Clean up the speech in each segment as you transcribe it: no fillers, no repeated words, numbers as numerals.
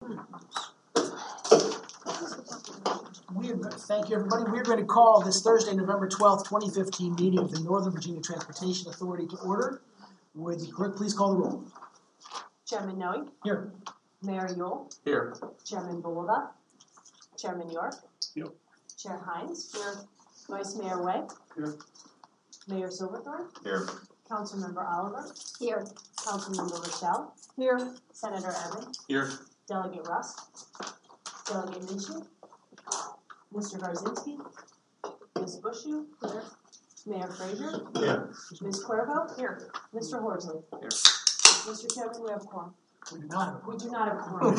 Thank you, everybody. We're going to call this Thursday, November 12th, 2015 meeting of the Northern Virginia Transportation Authority to order. Would the clerk please call the roll? Chairman Noe. Here. Mayor Yule. Here. Chairman Bulova. Chairman York. Here. Chair Hines. Here. Vice Mayor Way. Here. Mayor Silverthorne. Here. Councilmember Oliver. Here. Councilmember Rochelle. Here. Senator Evan. Here. Delegate Russ. Delegate Minshew. Mr. Garzinski. Ms. Bushu. Here. Mayor Frazier. Here. Ms. Cuervo. Here. Mr. Horsley. Here. Mr. Chairman, we have a quorum. We do not have a We do not have a quorum.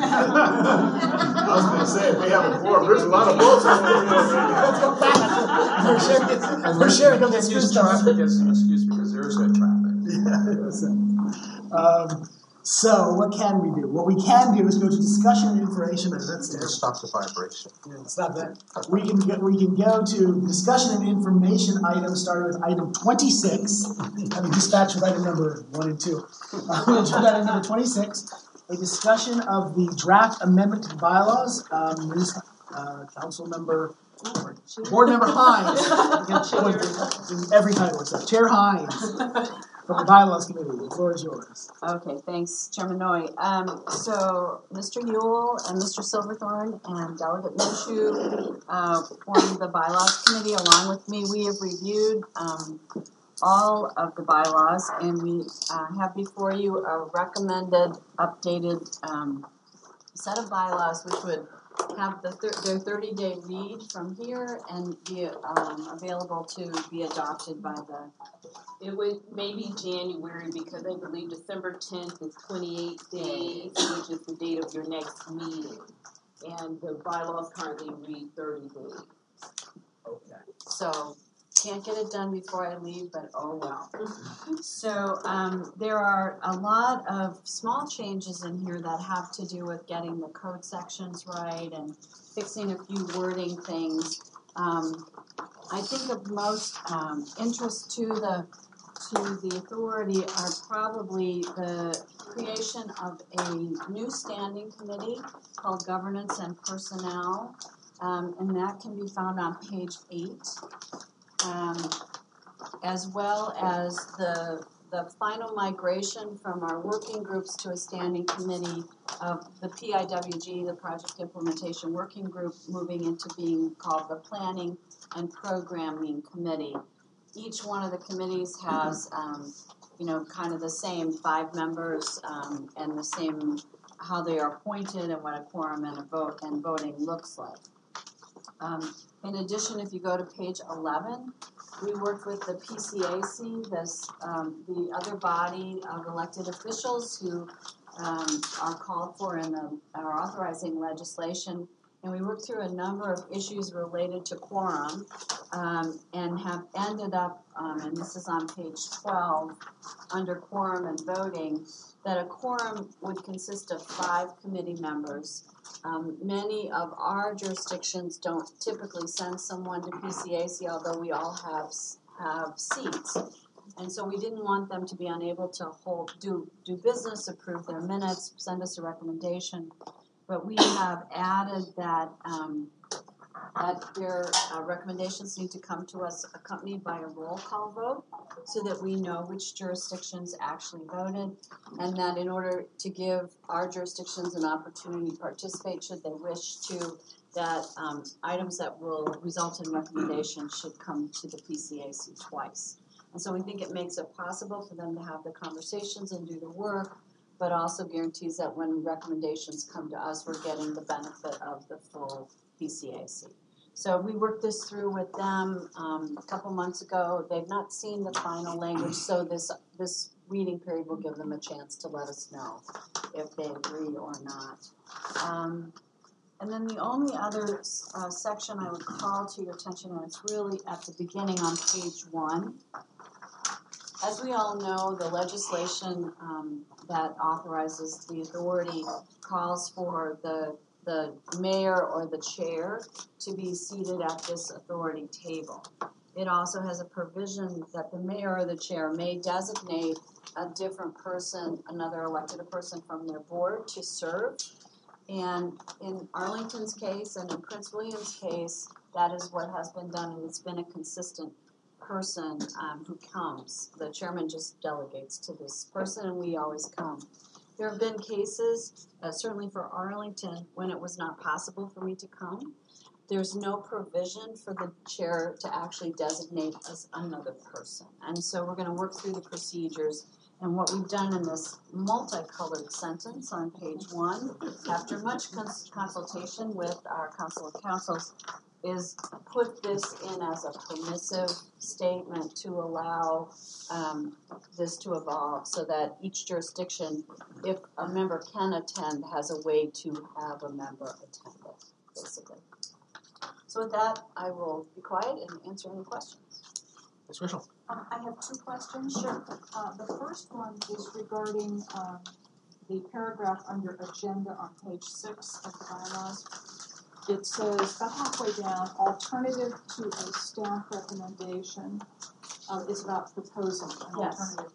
I was going to say, if we have a quorum, there's a lot of votes on Let's go back. We're sharing Let's use traffic as an excuse because there is no traffic. So what can we do? What we can do is go to discussion and information. That's Stop the vibration. Yeah, stop that. We can go to discussion and information items, starting with item 26. Having dispatched with item number 1 and 2. Item number 26, a discussion of the draft amendment to the bylaws. Council member, board member Hines. Every title except Chair Hines. From the Bylaws Committee, the floor is yours. Okay, thanks, Chairman Noe. So Mr. Yule and Mr. Silverthorne and Delegate Minshew formed the Bylaws Committee along with me. We have reviewed all of the bylaws, and we have before you a recommended updated set of bylaws which would have their 30-day read from here and be available to be adopted by the... It would maybe January because I believe December 10th is 28 days, which is the date of your next meeting. And the bylaws currently read 30 days. Okay. So, can't get it done before I leave, but oh well. So, there are a lot of small changes in here that have to do with getting the code sections right and fixing a few wording things. I think of most interest to the authority are probably the creation of a new standing committee called Governance and Personnel, and that can be found on page 8, as well as the final migration from our working groups to a standing committee of the PIWG, the Project Implementation Working Group, moving into being called the Planning and Programming Committee. Each one of the committees has, kind of the same 5 members and the same how they are appointed and what a quorum and voting looks like. In addition, if you go to page 11, we worked with the PCAC, the other body of elected officials who are called for in our authorizing legislation. And we worked through a number of issues related to quorum and have ended up, and this is on page 12, under quorum and voting, that a quorum would consist of 5 committee members. Many of our jurisdictions don't typically send someone to PCAC, although we all have seats. And so we didn't want them to be unable to do business, approve their minutes, send us a recommendation. But we have added that their recommendations need to come to us accompanied by a roll call vote so that we know which jurisdictions actually voted, and that in order to give our jurisdictions an opportunity to participate should they wish to, that items that will result in recommendations should come to the PCAC twice. And so we think it makes it possible for them to have the conversations and do the work, but also guarantees that when recommendations come to us, we're getting the benefit of the full PCAC. So we worked this through with them a couple months ago. They've not seen the final language, so this reading period will give them a chance to let us know if they agree or not. And then the only other section I would call to your attention, and it's really at the beginning on page 1. As we all know, the legislation that authorizes the authority calls for the mayor or the chair to be seated at this authority table. It also has a provision that the mayor or the chair may designate a different person, another elected person from their board to serve. And in Arlington's case and in Prince William's case, that is what has been done, and it's been a consistent person who comes. The chairman just delegates to this person, and we always come. There have been cases, certainly for Arlington, when it was not possible for me to come. There's no provision for the chair to actually designate as another person. And so we're going to work through the procedures. And what we've done in this multicolored sentence on page 1, after much consultation with our Council of Councils, is put this in as a permissive statement to allow this to evolve so that each jurisdiction, if a member can attend, has a way to have a member attend it, basically. So with that, I will be quiet and answer any questions. Ms. Rischel. I have 2 questions. Sure. The first one is regarding the paragraph under agenda on page 6 of the bylaws. It says, about halfway down, alternative to a staff recommendation is about proposing an alternative.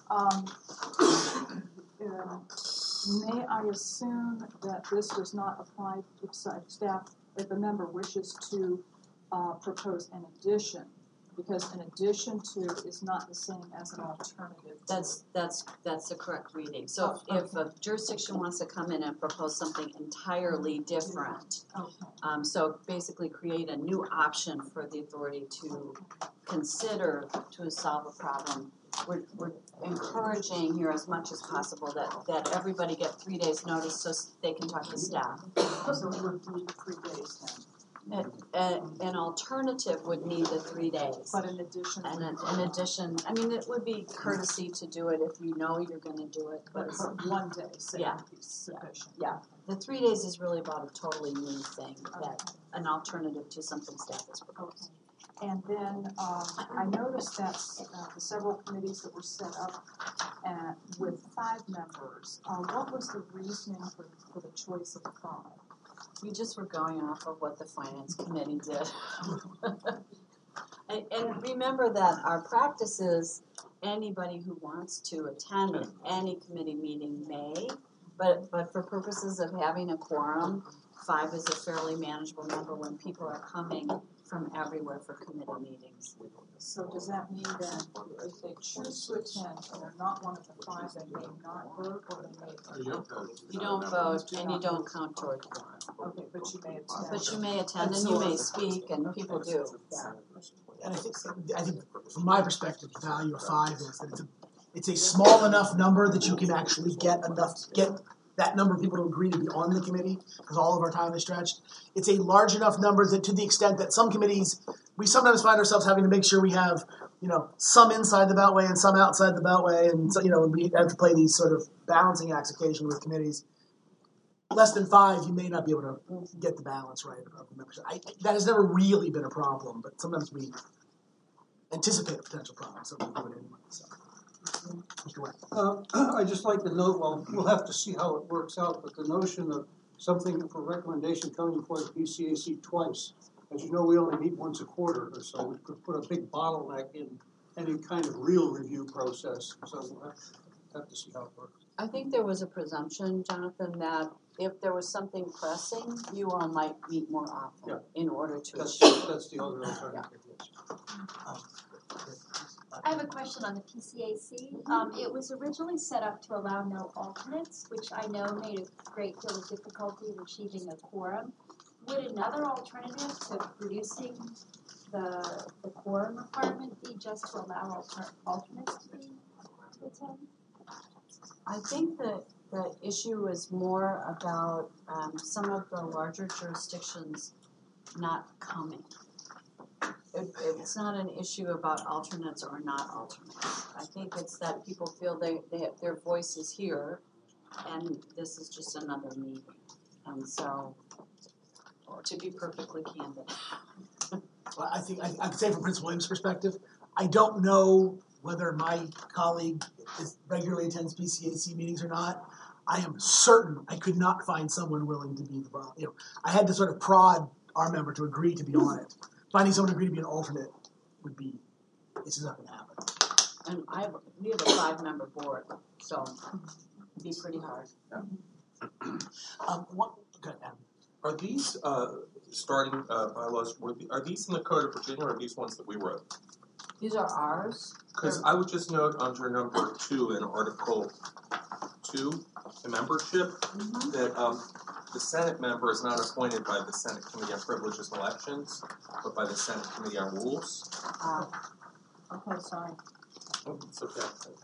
May I assume that this does not apply if a member wishes to propose an addition? Because an addition to is not the same as an alternative. That's the correct reading. So if a jurisdiction wants to come in and propose something entirely different, so basically create a new option for the authority to consider to solve a problem, we're encouraging here as much as possible that everybody get 3 days notice so they can talk to staff. So it would need 3 days then. An alternative would need the 3 days. But in addition, in addition, I mean, it would be courtesy to do it if you know you're going to do it. But 1 day, say, would be sufficient. Yeah, the 3 days is really about a totally new thing, that an alternative to something staff is proposed. Okay. And then I noticed that the several committees that were set up with 5 members, what was the reasoning for the choice of 5? We just were going off of what the Finance Committee did. and remember that our practice is anybody who wants to attend any committee meeting may, but for purposes of having a quorum, 5 is a fairly manageable number when people are coming from everywhere for committee meetings. So does that mean that if they choose to attend and they're not one of the 5, they may not vote, or they may attend? You don't vote and you don't count toward quorum. Okay, but you may attend. But you may attend and you may speak, and people do. Yeah. And I think from my perspective, the value of 5 is that it's a small enough number that you can actually get that number of people to agree to be on the committee, because all of our time is stretched. It's a large enough number that to the extent that some committees, we sometimes find ourselves having to make sure we have, some inside the Beltway and some outside the Beltway, and so, we have to play these sort of balancing acts occasionally with committees. Less than 5, you may not be able to get the balance right of the membership. That has never really been a problem, but sometimes we anticipate a potential problem, so we do it anyway. So. Mr. Webb. I'd just like to note, well, we'll have to see how it works out, but the notion of something for recommendation coming before the PCAC twice. As you know, we only meet once a quarter or so. We could put a big bottleneck in any kind of real review process, so we'll have to see how it works. I think there was a presumption, Jonathan, that if there was something pressing, you all might meet more often in order to achieve. That's the other alternative, yes. I have a question on the PCAC. It was originally set up to allow no alternates, which I know made a great deal of difficulty in achieving a quorum. Would another alternative to reducing the quorum requirement be just to allow alternates to attend? I think that the issue is more about some of the larger jurisdictions not coming. It's not an issue about alternates or not alternates. I think it's that people feel their voice is here, and this is just another meeting. And so, to be perfectly candid. Well, I think I can say from Prince William's perspective, I don't know whether my colleague regularly attends PCAC meetings or not. I am certain I could not find someone willing to be the I had to sort of prod our member to agree to be on it. Finding someone to agree to be an alternate would be, it's just not going to happen. And we have a 5-member board, so it'd be pretty hard. Good, Adam. Are these starting bylaws, are these in the Code of Virginia or are these ones that we wrote? These are ours. Because I would just note under number 2 in Article 2, the membership, that the Senate member is not appointed by the Senate Committee on Privileges and Elections, but by the Senate Committee on Rules. Okay, sorry. Oh, it's okay.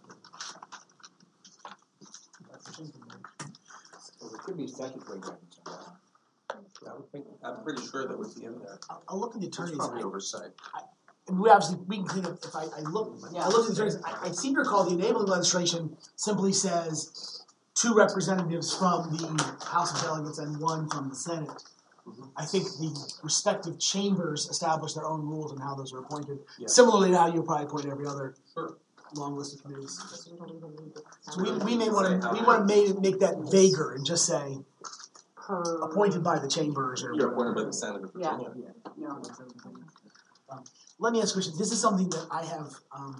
Well, there could be statutory guidance on that. I'm pretty sure that would be in there. I'll look at the It's attorneys. probably oversight. And we can clean up, if I look at the attorneys, I seem to recall the enabling legislation simply says 2 representatives from the House of Delegates and 1 from the Senate. I think the respective chambers establish their own rules on how those are appointed. Yeah. Similarly to how you probably appoint every other Sure. long list of committees. So we may want to make that vaguer and just say appointed by the chambers or You're appointed by the Senate of Yeah. Virginia. Let me ask a question. This is something that I have.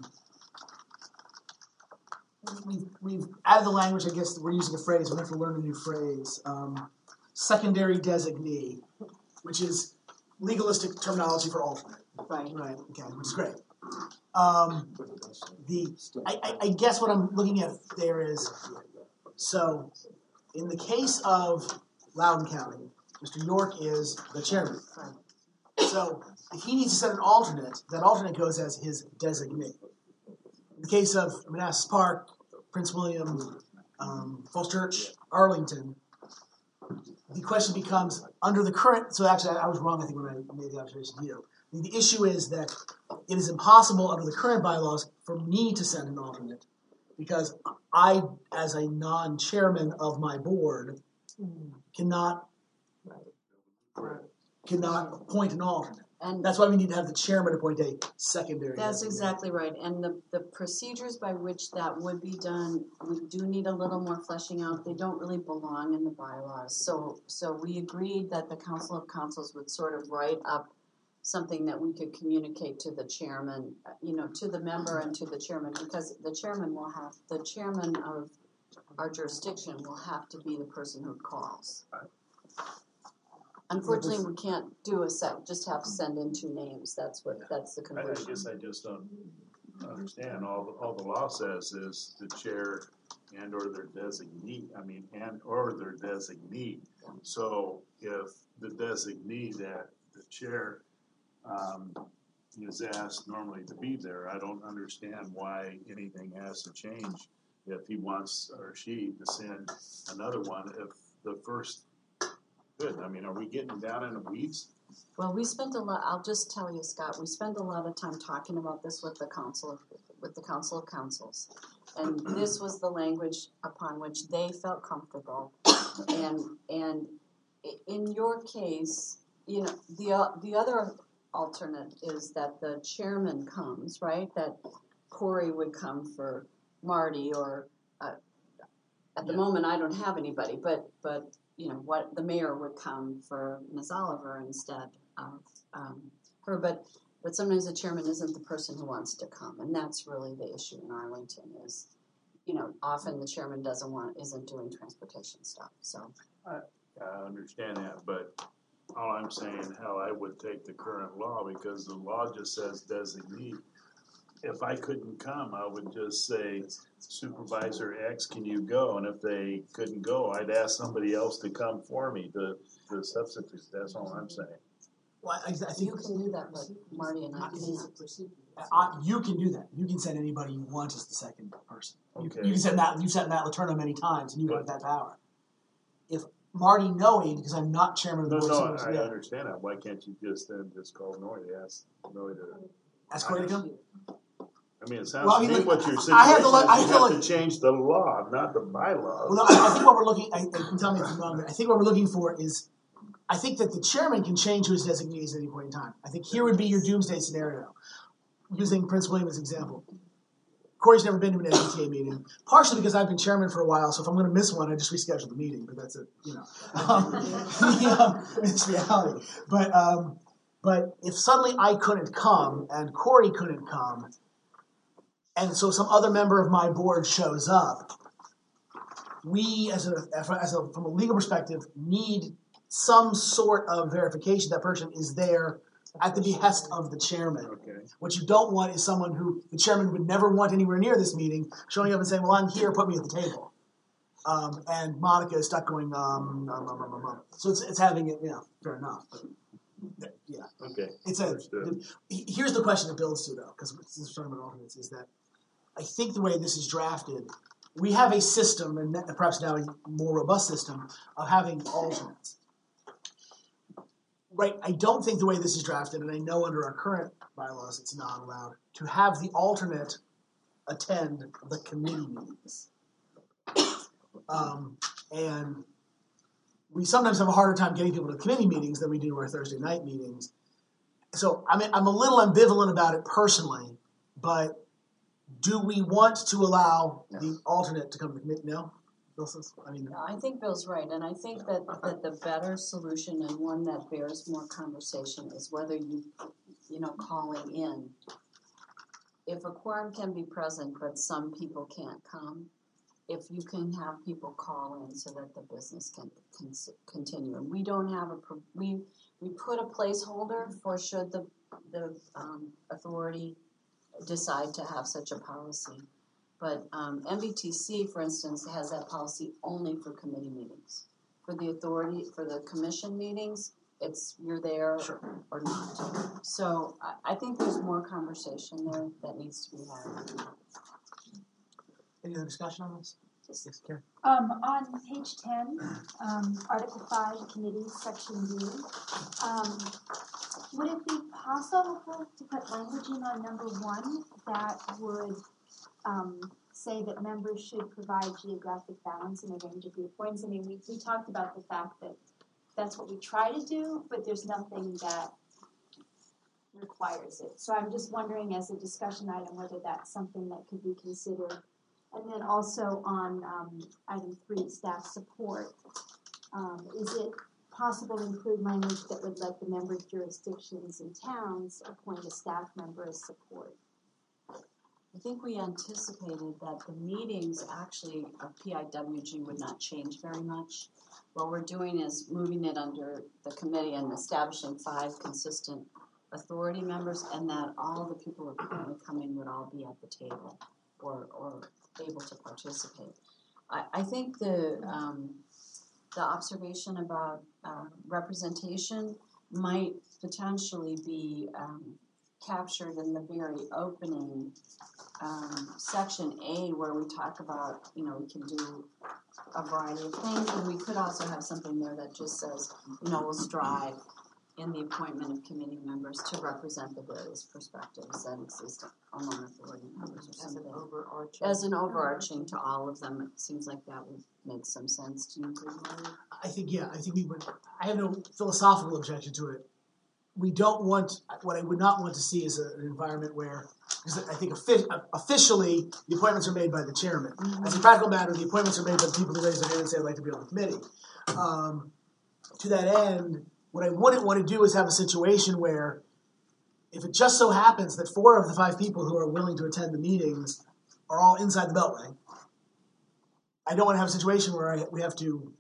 We've added the language. I guess we're using a phrase. We have to learn a new phrase. Secondary designee, which is legalistic terminology for alternate. Right. Right. Okay, which is great. I guess what I'm looking at there is, so in the case of Loudoun County, Mr. York is the chairman. So if he needs to set an alternate, that alternate goes as his designee. In the case of Manassas Park, Prince William, Falls Church, Arlington, the question becomes, under the current, so actually I was wrong I think when I made the observation to you. The issue is that it is impossible under the current bylaws for me to send an alternate because I, as a non-chairman of my board, cannot appoint an alternate. And that's why we need to have the chairman appoint a secondary. That's exactly right. And the procedures by which that would be done, we do need a little more fleshing out. They don't really belong in the bylaws. So we agreed that the Council of Councils would sort of write up something that we could communicate to the chairman, to the member and to the chairman, because the chairman of our jurisdiction will have to be the person who calls. Unfortunately, we can't do just have to send in 2 names. That's the conversion. I guess I just don't understand. All the law says is the chair and or their designee. Their designee. So if the designee that the chair is asked normally to be there, I don't understand why anything has to change if he wants or she to send another one if the first. Good. Are we getting down in the weeds? Well, we spent a lot. I'll just tell you, Scott. We spent a lot of time talking about this with the Council of Councils, and this was the language upon which they felt comfortable. And in your case, the other alternate is that the chairman comes, right? That Corey would come for Marty, or at the moment I don't have anybody, but. What the mayor would come for Ms. Oliver instead of her, but sometimes the chairman isn't the person who wants to come, and that's really the issue in Arlington. Is often the chairman isn't doing transportation stuff. So I understand that, but all I'm saying, how I would take the current law, because the law just says designee. If I couldn't come, I would just say, Supervisor X, can you go? And if they couldn't go, I'd ask somebody else to come for me to substitute. That's all I'm saying. Well, I think you can do that, but Marty and I can't. You can do that. You can send anybody you want as the second person. Okay. You can send that. You've sent Matt Letourneau many times, and you have that power. If Marty knowing, because I'm not chairman of the board. I understand that. Why can't you just call Norrie, ask Norrie to ask Corey to come? It sounds to me what you're saying. You have to change the law, not the bylaws. Well, no, I think what we're looking. I can tell me if I'm wrong, but I think what we're looking for is, I think that the chairman can change who his designee is at any point in time. I think here would be your doomsday scenario, using Prince William as an example. Corey's never been to an MBTA meeting, partially because I've been chairman for a while, so if I'm going to miss one, I just reschedule the meeting, but that's it, it's reality. But if suddenly I couldn't come, and Corey couldn't come, and so some other member of my board shows up, we, from a legal perspective, need some sort of verification that person is there at the behest of the chairman. Okay. What you don't want is someone who the chairman would never want anywhere near this meeting showing up and saying, well, I'm here, put me at the table. And Monica is stuck going, So it's having it, fair enough. But, yeah. Okay. Here's the question it builds to, though, because this is talking about alternates, is that I think the way this is drafted, we have a system, and perhaps now a more robust system, of having alternates. Right, I don't think the way this is drafted, and I know under our current bylaws it's not allowed, to have the alternate attend the committee meetings. And we sometimes have a harder time getting people to committee meetings than we do our Thursday night meetings. So I'm a little ambivalent about it personally, but do we want to allow the alternate to come to the committee? No? I think Bill's right, and I think that the better solution and one that bears more conversation is whether calling in. If a quorum can be present but some people can't come, if you can have people call in so that the business can continue. And we don't have we put a placeholder for should the authority decide to have such a policy. But MBTC, for instance, has that policy only for committee meetings. For the authority, for the commission meetings, it's you're there or not. So I think there's more conversation there that needs to be had. Any other discussion on this? Yes, Karen. On page 10, Article 5, Committees, Section D, would it be possible to put language in on number 1 that would say that members should provide geographic balance in a range of viewpoints? I mean, we talked about the fact that that's what we try to do, but there's nothing that requires it. So I'm just wondering, as a discussion item, whether that's something that could be considered. And then also on item 3, staff support, is it possible to include language that would let the member jurisdictions and towns appoint a staff member as support? I think we anticipated that the meetings actually of PIWG would not change very much. What we're doing is moving it under the committee and establishing 5 consistent authority members, and that all the people who are currently coming would all be at the table or able to participate. I think the observation about representation might potentially be captured in the very opening section A, where we talk about, we can do a variety of things, and we could also have something there that just says, we'll strive in the appointment of committee members to represent the various perspectives that exist among authority members or something. As an overarching to all of them, it seems like that would make some sense. Do you agree, Larry? I think we would. I have no philosophical objection to it. What I would not want to see is an environment where, because I think officially the appointments are made by the chairman. Mm-hmm. As a practical matter, the appointments are made by the people who raise their hand and say, I'd like to be on the committee. To that end, what I wouldn't want to do is have a situation where, if it just so happens that 4 of the 5 people who are willing to attend the meetings are all inside the Beltway, I don't want to have a situation where we have to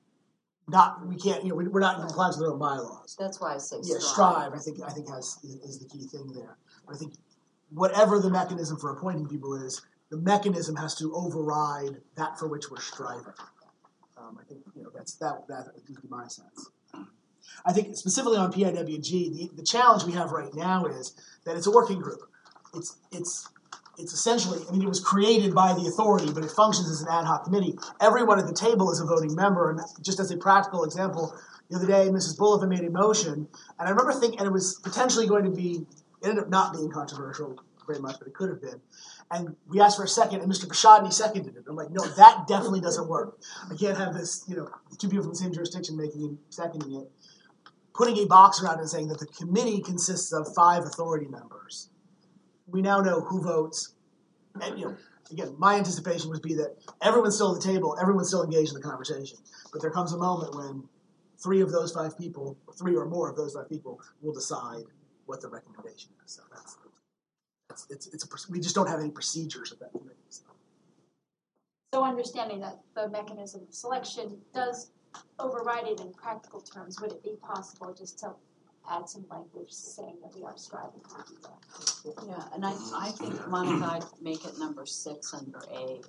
we're not in compliance with our own bylaws. That's why I say strive. I think is the key thing there. But I think whatever the mechanism for appointing people is, the mechanism has to override that for which we're striving. I think that would be my sense. I think specifically on PIWG, the challenge we have right now is that it's a working group. It's essentially, it was created by the authority, but it functions as an ad hoc committee. Everyone at the table is a voting member, and just as a practical example, the other day Mrs. Bullivan made a motion, and I remember thinking, and it was potentially going to be, it ended up not being controversial very much, but it could have been. And we asked for a second, and Mr. Bashadny seconded it. I'm like, no, that definitely doesn't work. I can't have this, 2 people from the same jurisdiction making and seconding it. Putting a box around it and saying that the committee consists of 5 authority members. We now know who votes. And, again, my anticipation would be that everyone's still at the table, everyone's still engaged in the conversation. But there comes a moment when 3 of those 5 people, or 3 or more of those 5 people, will decide what the recommendation is. So we just don't have any procedures at that point. So. So understanding that the mechanism of selection does override it in practical terms, would it be possible just to add some language saying that we are striving to do that? Yeah, and I think, Monica, I'd make it number 6 under A.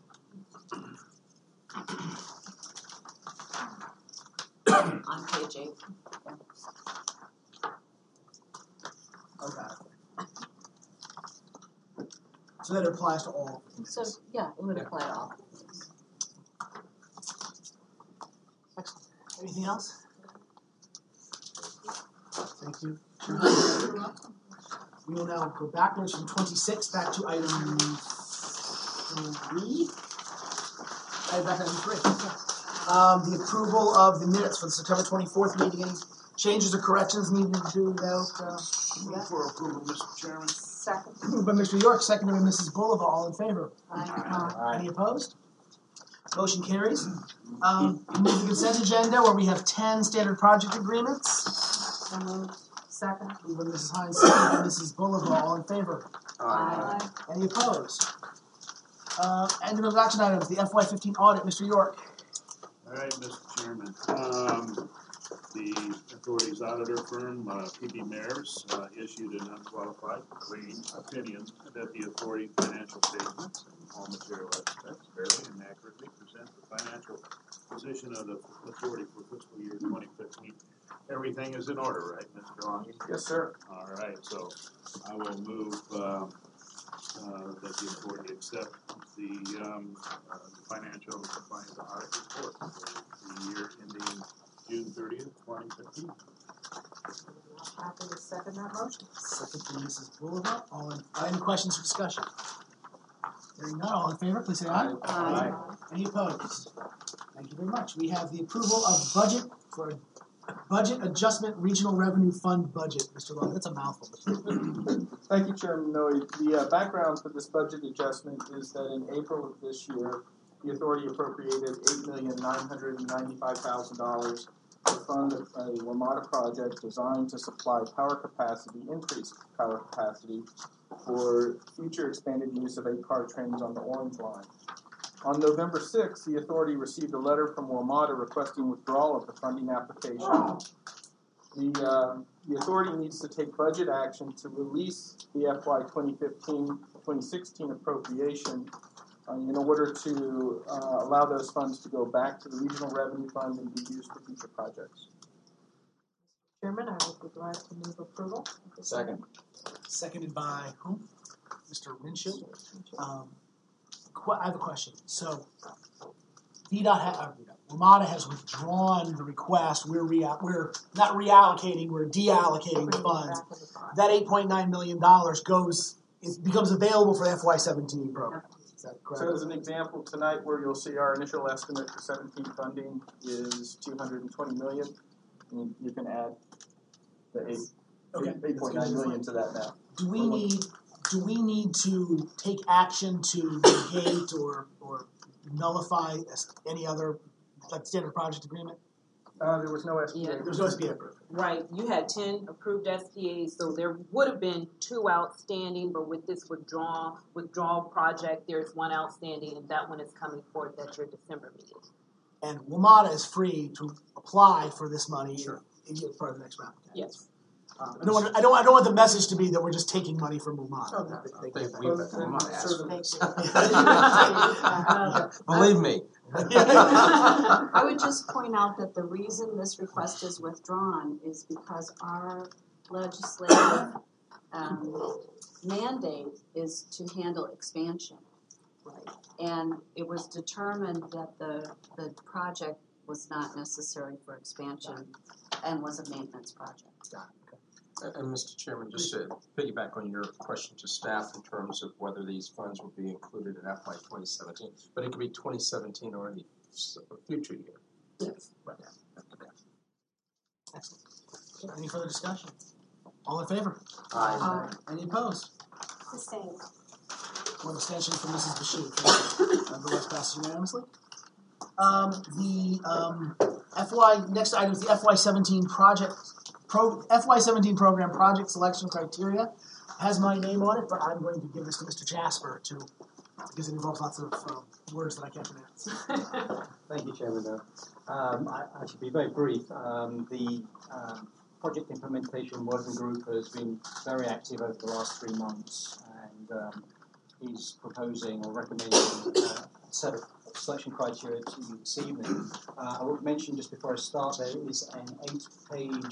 On page 8. Yeah. Okay. So that applies to all. So, yeah, it would apply to all. Excellent. Anything else? Thank you. We will now go backwards from 26 back to item 3. Back to item 3. The approval of the minutes for the September 24th meeting. Any changes or corrections needed to note? Move for approval, Mr. Chairman. Second. Moved by Mr. York, seconded by Mrs. Bulova. All in favor? Aye. Any opposed? Motion carries. Move the consent agenda where we have 10 standard project agreements. So moved. Second. Moved by Mrs. Hines, seconded by Mrs. Bulova. All in favor? Aye. Any opposed? End of action items. The FY15 audit, Mr. York. All right, Mr. Chairman. The authority's auditor firm, PB Mayers, issued an unqualified opinion that the authority financial statements and all material aspects fairly and accurately present the financial position of the authority for fiscal year 2015. Everything is in order, right, Mr. Longy? Yes, sir. All right, so I will move that the authority accept the financial compliance audit report for the year ending June 30th, 2015. Happy to second that motion. Second by Mrs. Bulova. Any questions or discussion? Hearing none, all in favor, please say aye. Aye. Any opposed? Thank you very much. We have the approval of budget adjustment regional revenue fund budget. Mr. Long, that's a mouthful. Thank you, Chairman Noe. The background for this budget adjustment is that in April of this year, the authority appropriated $8,995,000 to fund a WMATA project designed to supply increased power capacity for future expanded use of 8-car trains on the Orange Line. On November 6th, the authority received a letter from WMATA requesting withdrawal of the funding application. The authority needs to take budget action to release the FY 2015-2016 appropriation in order to allow those funds to go back to the regional revenue fund and be used for future projects. Chairman, I would be glad to move approval. Second. Seconded by whom? Mr. Minshew. I have a question. So, WMATA has withdrawn the request. We're not reallocating. We're deallocating the funds. That $8.9 million becomes available for the FY17 program. Is that correct? So as an example, tonight where you'll see our initial estimate for 17 funding is $220 million. And you can add the $8.9 million to that now. Do we need to take action to negate or nullify any other standard project agreement? There was no SPA. Yeah. There was no SPA approved. Right, you had 10 approved SPAs, so there would have been 2 outstanding, but with this withdrawal project, there's 1 outstanding, and that one is coming forth at your December meeting. And WMATA is free to apply for this money as part of the next round. Okay. Yes. I don't want the message to be that we're just taking money from WMATA. Believe me. I would just point out that the reason this request is withdrawn is because our legislative mandate is to handle expansion. Right. And it was determined that the project was not necessary for expansion and was a maintenance project. And Mr. Chairman, just to piggyback on your question to staff in terms of whether these funds will be included in FY 2017, but it could be 2017 or any future year. Yes. Right. Okay. Excellent. Any further discussion? All in favor? Aye. Any opposed? Sustained. One abstention from Mrs. Bashir. Otherwise passes unanimously. Next item is the FY17 FY17 program project selection criteria. Has my name on it, but I'm going to give this to Mr. Jasper to because it involves lots of words that I can't pronounce. Thank you, Chairman. I should be very brief. The project implementation working group has been very active over the last 3 months and is proposing or recommending a set of selection criteria to you this evening. I will mention just before I start, there is an 8-page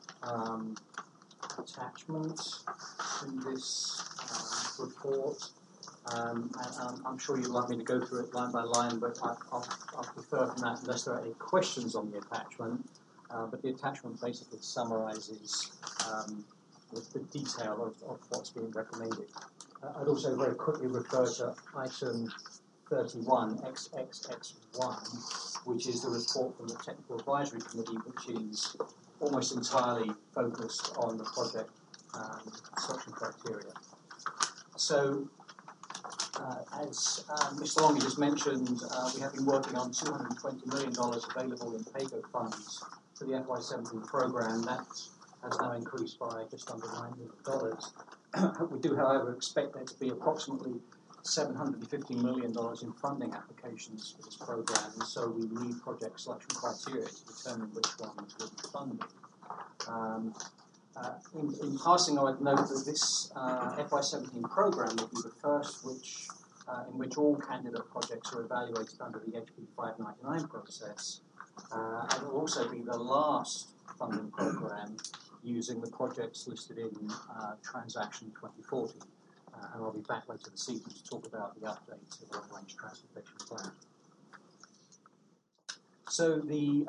attachment to this report. And I'm sure you'd like me to go through it line by line, but I'll prefer from that unless there are any questions on the attachment. But the attachment basically summarizes the detail of what's being recommended. I'd also very quickly refer to item 31, XXX1, which is the report from the Technical Advisory Committee, which is almost entirely focused on the project selection criteria. So, as Mr. Longy just mentioned, we have been working on $220 million available in PAYGO funds for the FY17 program. That has now increased by just under $9 million. We do, however, expect there to be approximately $750 million in funding applications for this program, and so we need project selection criteria to determine which ones will be funded. In passing, I would note that this FY17 program will be the first in which all candidate projects are evaluated under the HB 599 process, and it will also be the last funding program using the projects listed in Transaction 2040. And I'll be back later this evening to talk about the update to the long-range transportation plan. So the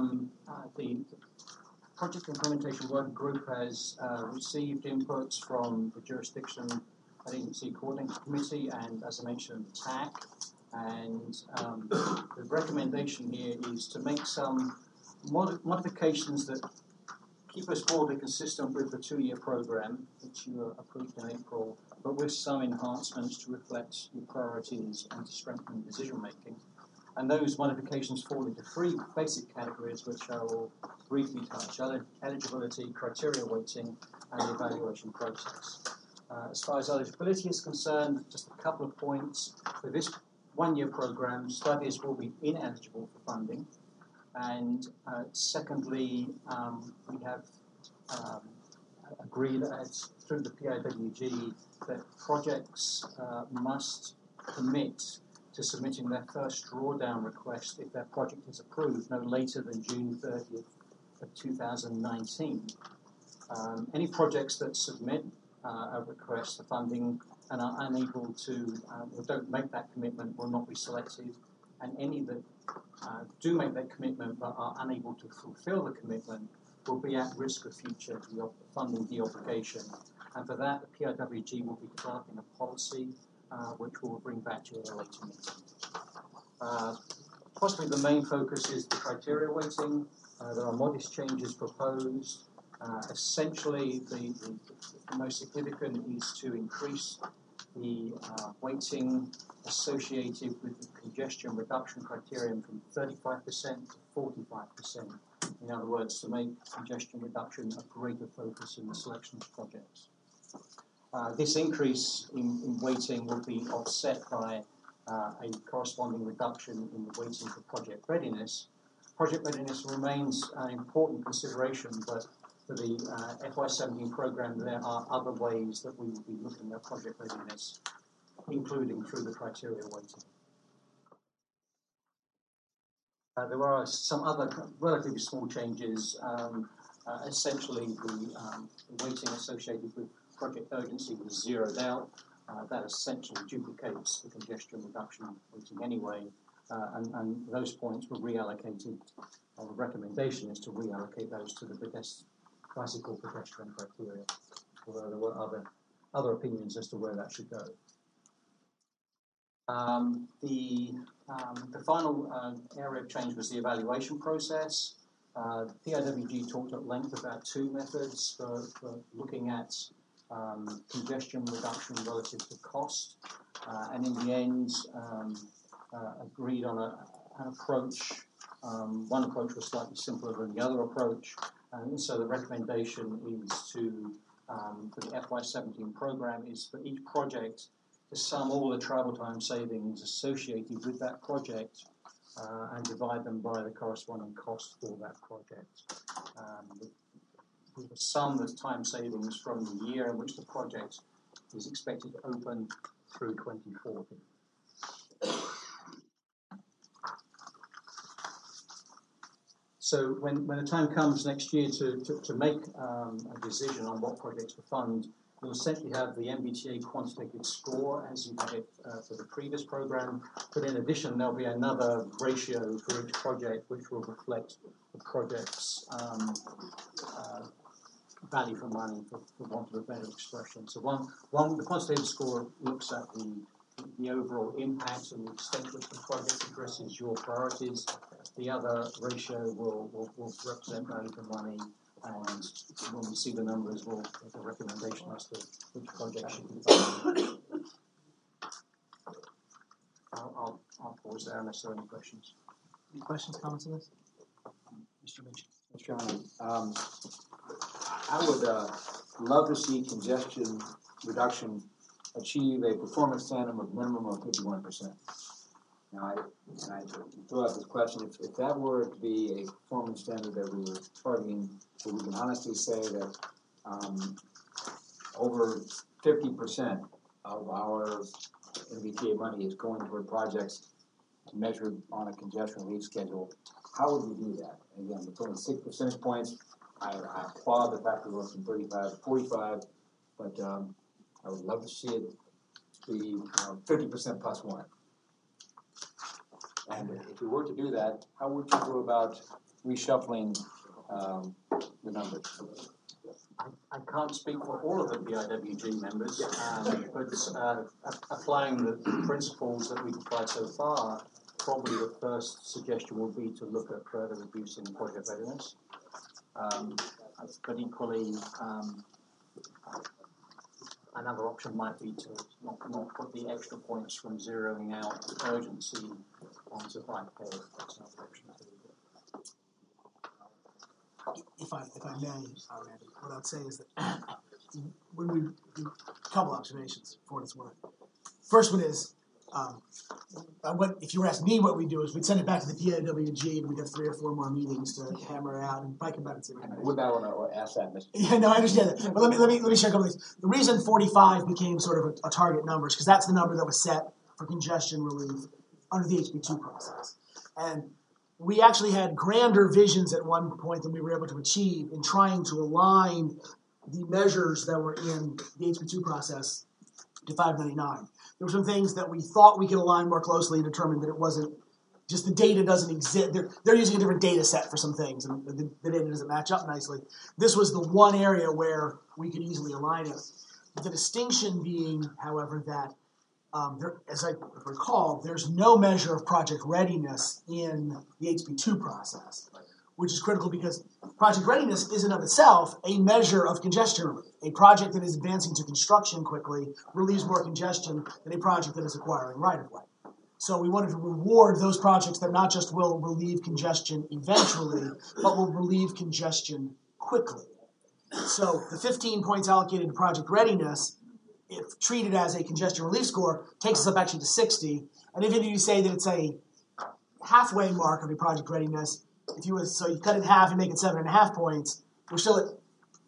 Project Implementation Working Group has received inputs from the Jurisdiction and Agency Coordinating Committee and, as I mentioned, TAC. And the recommendation here is to make some modifications that keep us broadly consistent with the 2-year program, which you approved in April, but with some enhancements to reflect your priorities and to strengthen decision-making. And those modifications fall into 3 basic categories, which I will briefly touch: eligibility, criteria weighting, and the evaluation process. As far as eligibility is concerned, just a couple of points. For this 1-year program, studies will be ineligible for funding. And secondly, we have agreed through the PIWG that projects must commit to submitting their first drawdown request if their project is approved no later than June 30th of 2019. Any projects that submit a request for funding and are unable to, or don't make that commitment will not be selected, and any that do make that commitment but are unable to fulfill the commitment will be at risk of future funding deobligation. And for that, the PIWG will be developing a policy which we'll bring back to you at a later meeting. Possibly the main focus is the criteria weighting. There are modest changes proposed. Essentially, the most significant is to increase the weighting associated with the congestion reduction criterion from 35% to 45%. In other words, to make congestion reduction a greater focus in the selection of projects. This increase in weighting will be offset by a corresponding reduction in the weighting for project readiness. Project readiness remains an important consideration, but for the FY17 program, there are other ways that we will be looking at project readiness, including through the criteria weighting. There are some other relatively small changes. Essentially, the weighting associated with project urgency was zeroed out. That essentially duplicates the congestion reduction weighting anyway, and those points were reallocated. The recommendation is to reallocate those to the bicycle pedestrian criteria, although there were other opinions as to where that should go. The final area of change was the evaluation process. PIWG talked at length about 2 methods for looking at congestion reduction relative to cost, and in the end agreed on an approach. One approach was slightly simpler than the other approach, and so the recommendation is to, for the FY17 program, is for each project to sum all the travel time savings associated with that project and divide them by the corresponding cost for that project. We will sum the time savings from the year in which the project is expected to open through 2040. So when the time comes next year to make a decision on what projects to fund, you'll essentially have the MBTA quantitative score as you had it for the previous program, but in addition there'll be another ratio for each project which will reflect the project's value for money, for want of a better expression. So the quantitative score looks at the overall impact and the extent to which the project addresses your priorities. The other ratio will represent value for money, and when we see the numbers, we'll make a recommendation as to which project should be funded. I'll pause there unless there are any questions. Any questions, comments on this? Mr. Lynch. Mr. Chairman, I would love to see congestion reduction achieve a performance standard of minimum of 51%. Now, I throw out this question: if that were to be a performance standard that we were targeting, so we can honestly say that over 50% of our MBTA money is going toward projects measured on a congestion relief schedule. How would we do that? Again, with only 6 percentage points, I applaud the fact that we went from 35 to 45, but I would love to see it be 50% plus 1. And if we were to do that, how would you go about reshuffling the numbers? I can't speak for all of the PIWG members, but applying the principles that we've applied so far, probably the first suggestion would be to look at further reducing project readiness. But equally, another option might be to not put the extra points from zeroing out urgency onto 5K. That's another option too. If I may, Randy, what I'd say is that when we do a couple observations for what it's worth. First one is, if you were asking me what we do is we'd send it back to the PIWG and we'd have 3 or 4 more meetings to hammer it out and probably come back and say. I would not want to ask that, Mr. Yeah, no, I understand that. But let me share a couple of things. The reason 45 became sort of a target number is because that's the number that was set for congestion relief under the HB2 process. And we actually had grander visions at one point than we were able to achieve in trying to align the measures that were in the HB2 process to 599. There were some things that we thought we could align more closely and determine that it wasn't, just the data doesn't exist. They're using a different data set for some things, and the data doesn't match up nicely. This was the one area where we could easily align it. The distinction being, however, that as I recall, there's no measure of project readiness in the HB2 process, which is critical because project readiness is in of itself a measure of congestion relief. A project that is advancing to construction quickly relieves more congestion than a project that is acquiring right-of-way. So we wanted to reward those projects that not just will relieve congestion eventually, but will relieve congestion quickly. So the 15 points allocated to project readiness, if treated as a congestion relief score, takes us up actually to 60. And even if you say that it's a halfway mark of a project readiness, so you cut it in half and make it 7.5 points, we're still at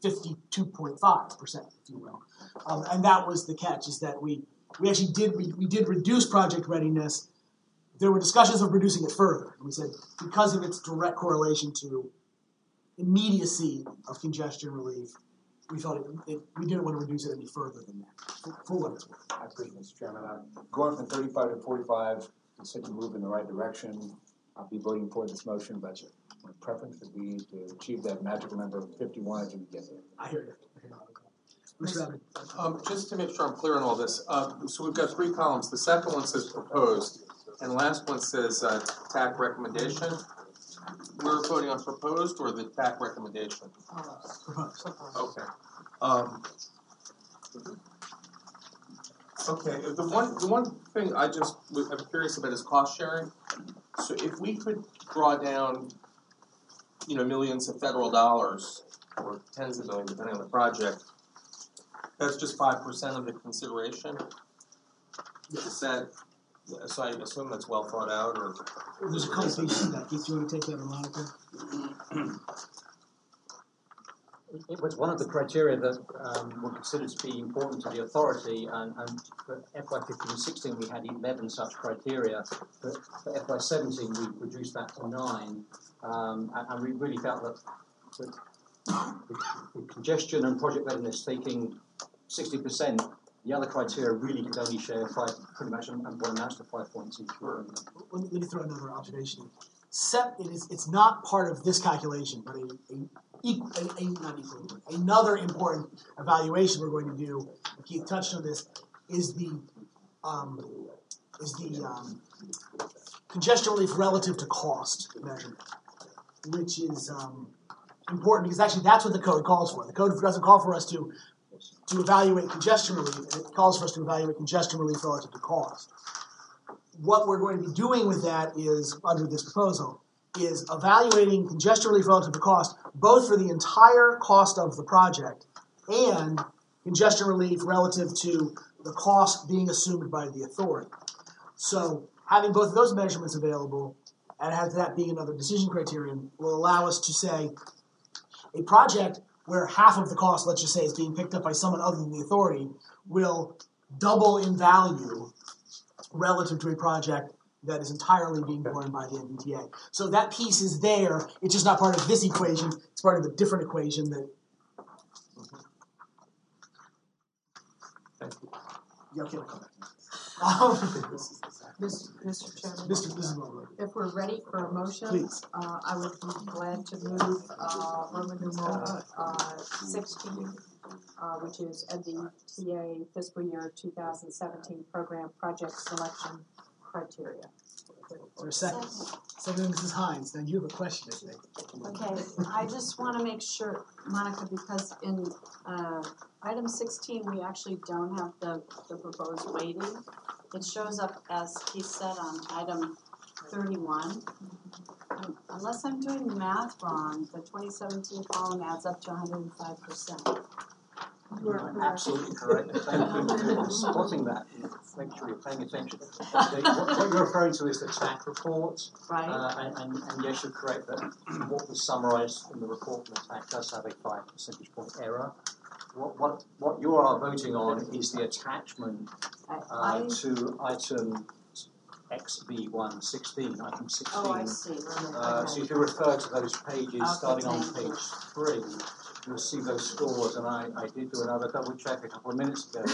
52.5%, if you will. And that was the catch, is that we actually did reduce project readiness. There were discussions of reducing it further. And we said, because of its direct correlation to immediacy of congestion relief, we felt we didn't want to reduce it any further than that, for what it's worth. I appreciate it, Mr. Chairman. Going from 35 to 45 is such a move in the right direction. I'll be voting for this motion, but my preference would be to achieve that magical number of 51 as we get there. I hear you. Mr. Abbott. Just to make sure I'm clear on all this, so we've got 3 columns. The second one says proposed, and the last one says TAC recommendation. We're voting on proposed or the TAC recommendation? Proposed. Okay. Okay. The one thing I'm curious about is cost sharing. So if we could draw down, millions of federal dollars or tens of millions, depending on the project, that's just 5% of the consideration. Is that, so I assume that's well thought out, or? There's a couple pages in that. Keith, you want to take that, or Monica? It was one of the criteria that were considered to be important to the authority, and for FY 15-16 we had 11 such criteria. But for FY 17 we reduced that to 9, and we really felt that the congestion and project readiness taking 60%, the other criteria really could only share pretty much what amounts to 5 points each. Let me throw another observation. It's not part of this calculation, but another important evaluation we're going to do, Keith touched on this, is the congestion relief relative to cost measurement, which is important because actually that's what the code calls for. The code doesn't call for us to evaluate congestion relief, it calls for us to evaluate congestion relief relative to cost. What we're going to be doing with that is, under this proposal, is evaluating congestion relief relative to cost, both for the entire cost of the project and congestion relief relative to the cost being assumed by the authority. So having both of those measurements available, and have that being another decision criterion, will allow us to say a project where half of the cost, let's just say, is being picked up by someone other than the authority, will double in value relative to a project that is entirely being borne by the MBTA. So that piece is there. It's just not part of this equation. It's part of a different equation that. Yeah, okay, we'll come back. Mr. Chairman, If we're ready for a motion, please. I would be glad to move Roman numeral 16, which is MBTA fiscal year 2017 program project selection criteria. For a second. Second, Mrs. Hines. Now you have a question, I think. Okay, I just want to make sure, Monica, because in item 16 we actually don't have the proposed weighting. It shows up, as he said, on item 31. Unless I'm doing the math wrong, the 2017 column adds up to 105%. You're absolutely correct. Thank you for spotting that. Make sure you're paying attention. What you're referring to is the TAC report. Right. And yes, you're correct that what was summarised in the report from the TAC does have a 5 percentage point error. What you are voting on is the attachment to item XB116, item 16. Oh, I see. So if you refer to those pages, starting on page 3, you'll see those scores, and I did do another double check a couple of minutes ago.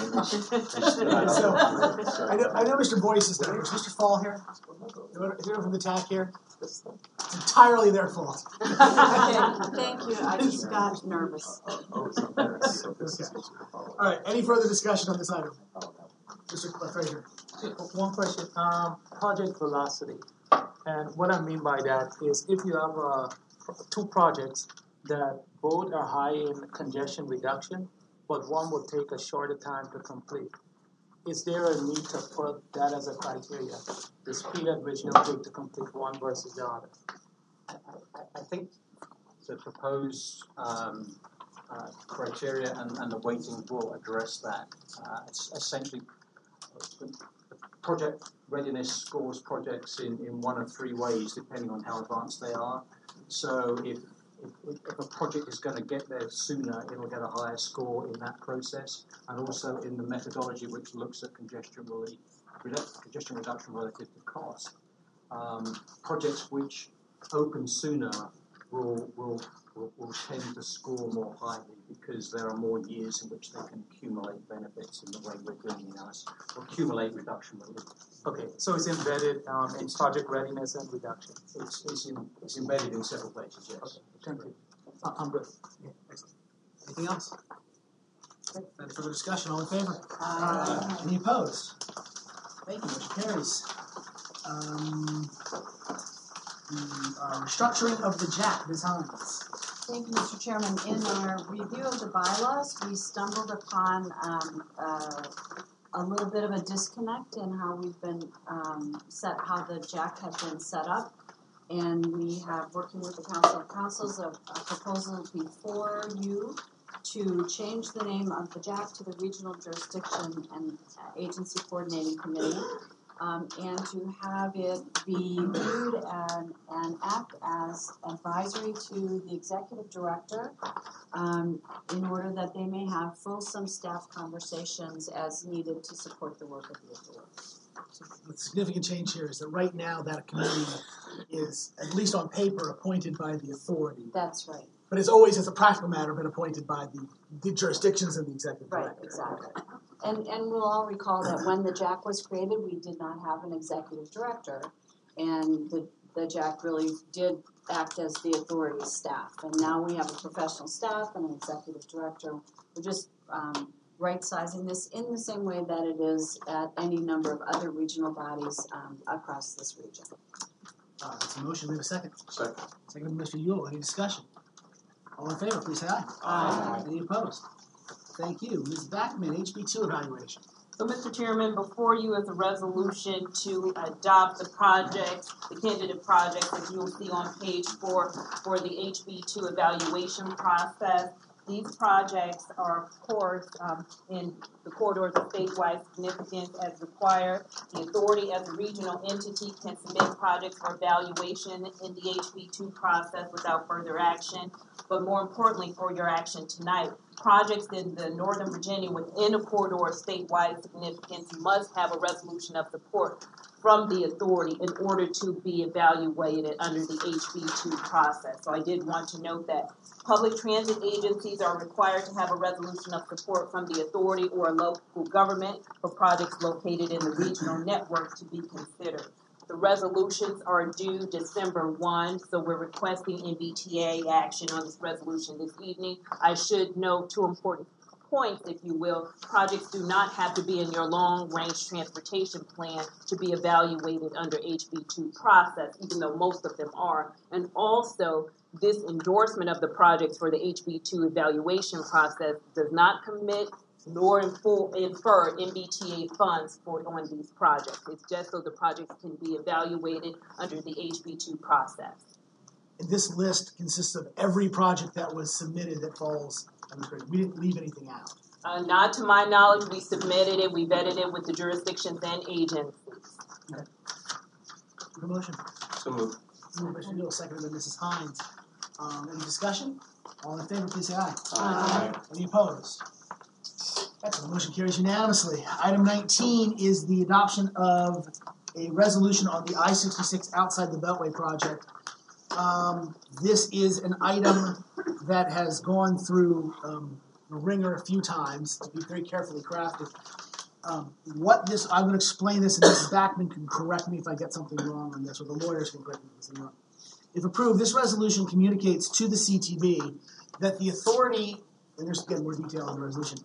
I know Mr. Boyce is there. Is Mr. Fall here? Is anyone from the TAC here? It's entirely their fault. Okay, thank you. I just got nervous. Okay. All right. Any further discussion on this item? Mr. Fraser. One question. Project velocity. And what I mean by that is if you have two projects that both are high in congestion reduction, but one will take a shorter time to complete, is there a need to put that as a criteria? The speed at which it'll take to complete one versus the other? I think the proposed criteria and the weighting will address that. It's essentially the project readiness scores projects in one of three ways, depending on how advanced they are. So if a project is going to get there sooner, it'll get a higher score in that process, and also in the methodology which looks at congestion reduction relative to cost. Projects which open sooner will tend to score more highly because there are more years in which they can accumulate benefits in the way we're doing in ours, or accumulate reduction relief. Okay, so it's embedded in project readiness and reduction. It's embedded in several places, yes. Okay, thank you. I'm good. Yeah, excellent. Anything else? Any further discussion? All in favor? Any opposed? Thank you. Motion carries. The restructuring of the JAC, Ms. Hines. Thank you, Mr. Chairman. In our review of the bylaws, we stumbled upon a little bit of a disconnect in how we've been how the JAC has been set up. And we have, working with the Council of Councils, a proposal before you to change the name of the JAC to the Regional Jurisdiction and Agency Coordinating Committee, and to have it be viewed and act as advisory to the Executive Director, in order that they may have fulsome staff conversations as needed to support the work of the authority. So the significant change here is that right now that committee is, at least on paper, appointed by the authority. That's right. But it's always, as a practical matter, been appointed by the jurisdictions and the executive director. Right, exactly. And we'll all recall that when the JAC was created, we did not have an executive director, and the JAC really did act as the authority staff. And now we have a professional staff and an executive director. We're just right-sizing this in the same way that it is at any number of other regional bodies across this region. It's a motion. We have a second. Second. Second by Mr. Yule. Any discussion? All in favor, please say aye. Aye. Any opposed? Thank you. Ms. Backman, HB2 evaluation. So, Mr. Chairman, before you is a resolution to adopt the projects, the candidate projects that you'll see on page 4 for the HB2 evaluation process. These projects are, of course, in the corridors of statewide significance as required. The authority as a regional entity can submit projects for evaluation in the HB2 process without further action. But more importantly for your action tonight, projects in the Northern Virginia within a corridor of statewide significance must have a resolution of support from the authority in order to be evaluated under the HB2 process. So I did want to note that public transit agencies are required to have a resolution of support from the authority or a local government for projects located in the regional network to be considered. The resolutions are due December 1, so we're requesting MBTA action on this resolution this evening. I should note 2 important points, if you will. Projects do not have to be in your long-range transportation plan to be evaluated under HB2 process, even though most of them are. And also, this endorsement of the projects for the HB2 evaluation process does not commit nor infer MBTA funds on these projects. It's just so the projects can be evaluated under the HB2 process. And this list consists of every project that was submitted that falls. We didn't leave anything out. Not to my knowledge. We submitted it. We vetted it with the jurisdictions and agencies. Okay. Good motion. So moved. Mr. Gill, seconded by Mrs. Hines. Any discussion? All in favor, please say aye. Aye. Any opposed? Excellent. The motion carries unanimously. Item 19 is the adoption of a resolution on the I-66 outside the Beltway project. This is an item that has gone through the ringer a few times to be very carefully crafted. I'm going to explain this, and Mrs. Backman can correct me if I get something wrong on this, or the lawyers can correct me if I'm wrong. If approved, this resolution communicates to the CTB that the authority, and there's again more detail on the resolution,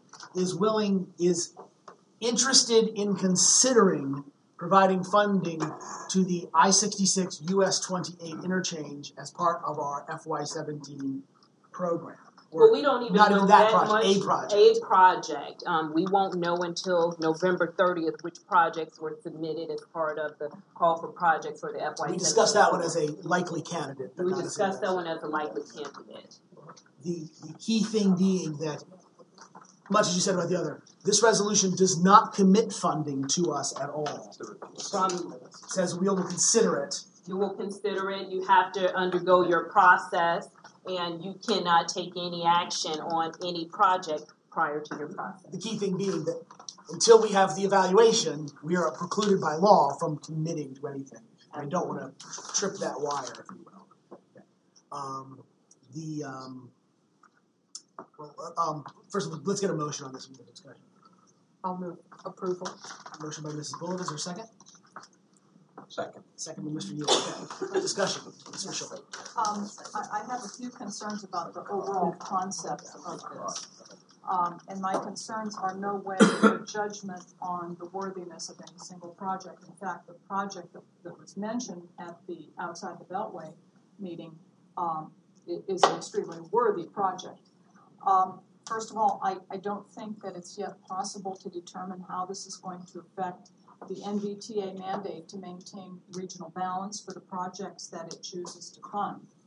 is interested in considering providing funding to the I-66 US 28 interchange as part of our FY17 program. Well, we don't even not know even that project, much. A project. A project. We won't know until November 30th which projects were submitted as part of the call for projects for the FY17. We discussed that one as a likely candidate. We discussed that one as a likely candidate. The key thing being that, much as you said about the other, this resolution does not commit funding to us at all. It says we will consider it. You will consider it. You have to undergo your process, and you cannot take any action on any project prior to your process. The key thing being that until we have the evaluation, we are precluded by law from committing to anything. I don't want to trip that wire, if you will. First of all, let's get a motion on this one for discussion. I'll move approval. Motion by Mrs. Bullitt. Is there a second? Second. Second by Mr. Yule. Okay. Discussion. Mr. Schultz. I have a few concerns about the overall concept of this. And my concerns are no way a judgment on the worthiness of any single project. In fact, the project that was mentioned at the Outside the Beltway meeting is an extremely worthy project. First of all, I don't think that it's yet possible to determine how this is going to affect the NVTA mandate to maintain regional balance for the projects that it chooses to fund.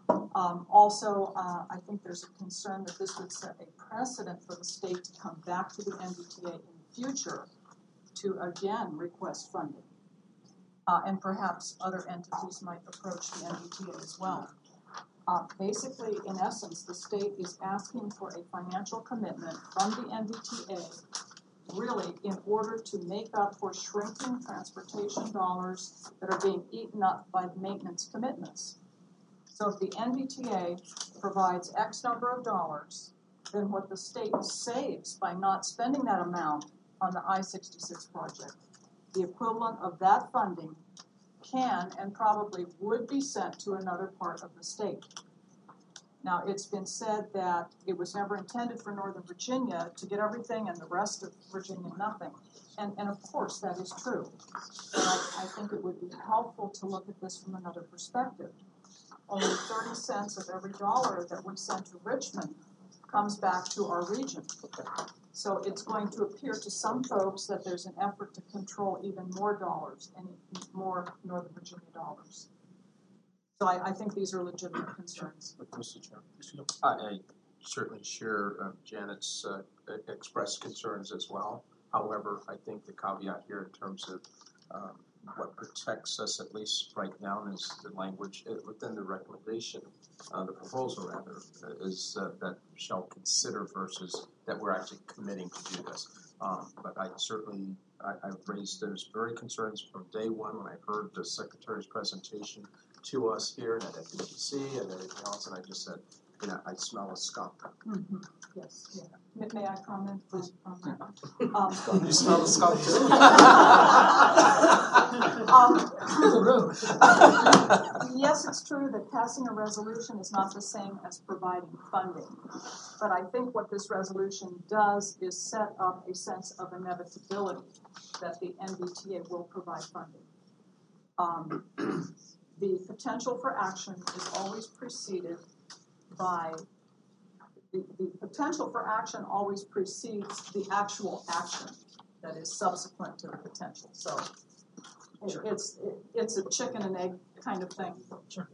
Also, I think there's a concern that this would set a precedent for the state to come back to the MBTA in the future to again request funding. And perhaps other entities might approach the MBTA as well. Basically, in essence, the state is asking for a financial commitment from the MBTA, really in order to make up for shrinking transportation dollars that are being eaten up by the maintenance commitments. So if the MBTA provides X number of dollars, then what the state saves by not spending that amount on the I-66 project, the equivalent of that funding can and probably would be sent to another part of the state. Now, it's been said that it was never intended for Northern Virginia to get everything and the rest of Virginia nothing. And of course, that is true. But I think it would be helpful to look at this from another perspective. Only 30 cents of every dollar that we send to Richmond comes back to our region. So it's going to appear to some folks that there's an effort to control even more dollars and more Northern Virginia dollars. So I think these are legitimate concerns. Mr. Chairman, I certainly share Janet's expressed concerns as well. However, I think the caveat here in terms of what protects us, at least right now, is the language within the recommendation, the proposal rather, is that shall consider versus that we're actually committing to do this. But I certainly, I've raised those very concerns from day one when I heard the Secretary's presentation to us here at FETC and everything else, and I just said, you know, I smell a skunk. Mm-hmm. Yes. Yeah. May I comment, please? You smell the skunk too? Yes, it's true that passing a resolution is not the same as providing funding. But I think what this resolution does is set up a sense of inevitability that the MBTA will provide funding. The potential for action is always preceded by the potential for action always precedes the actual action that is subsequent to the potential. So it's a chicken and egg kind of thing. Sure.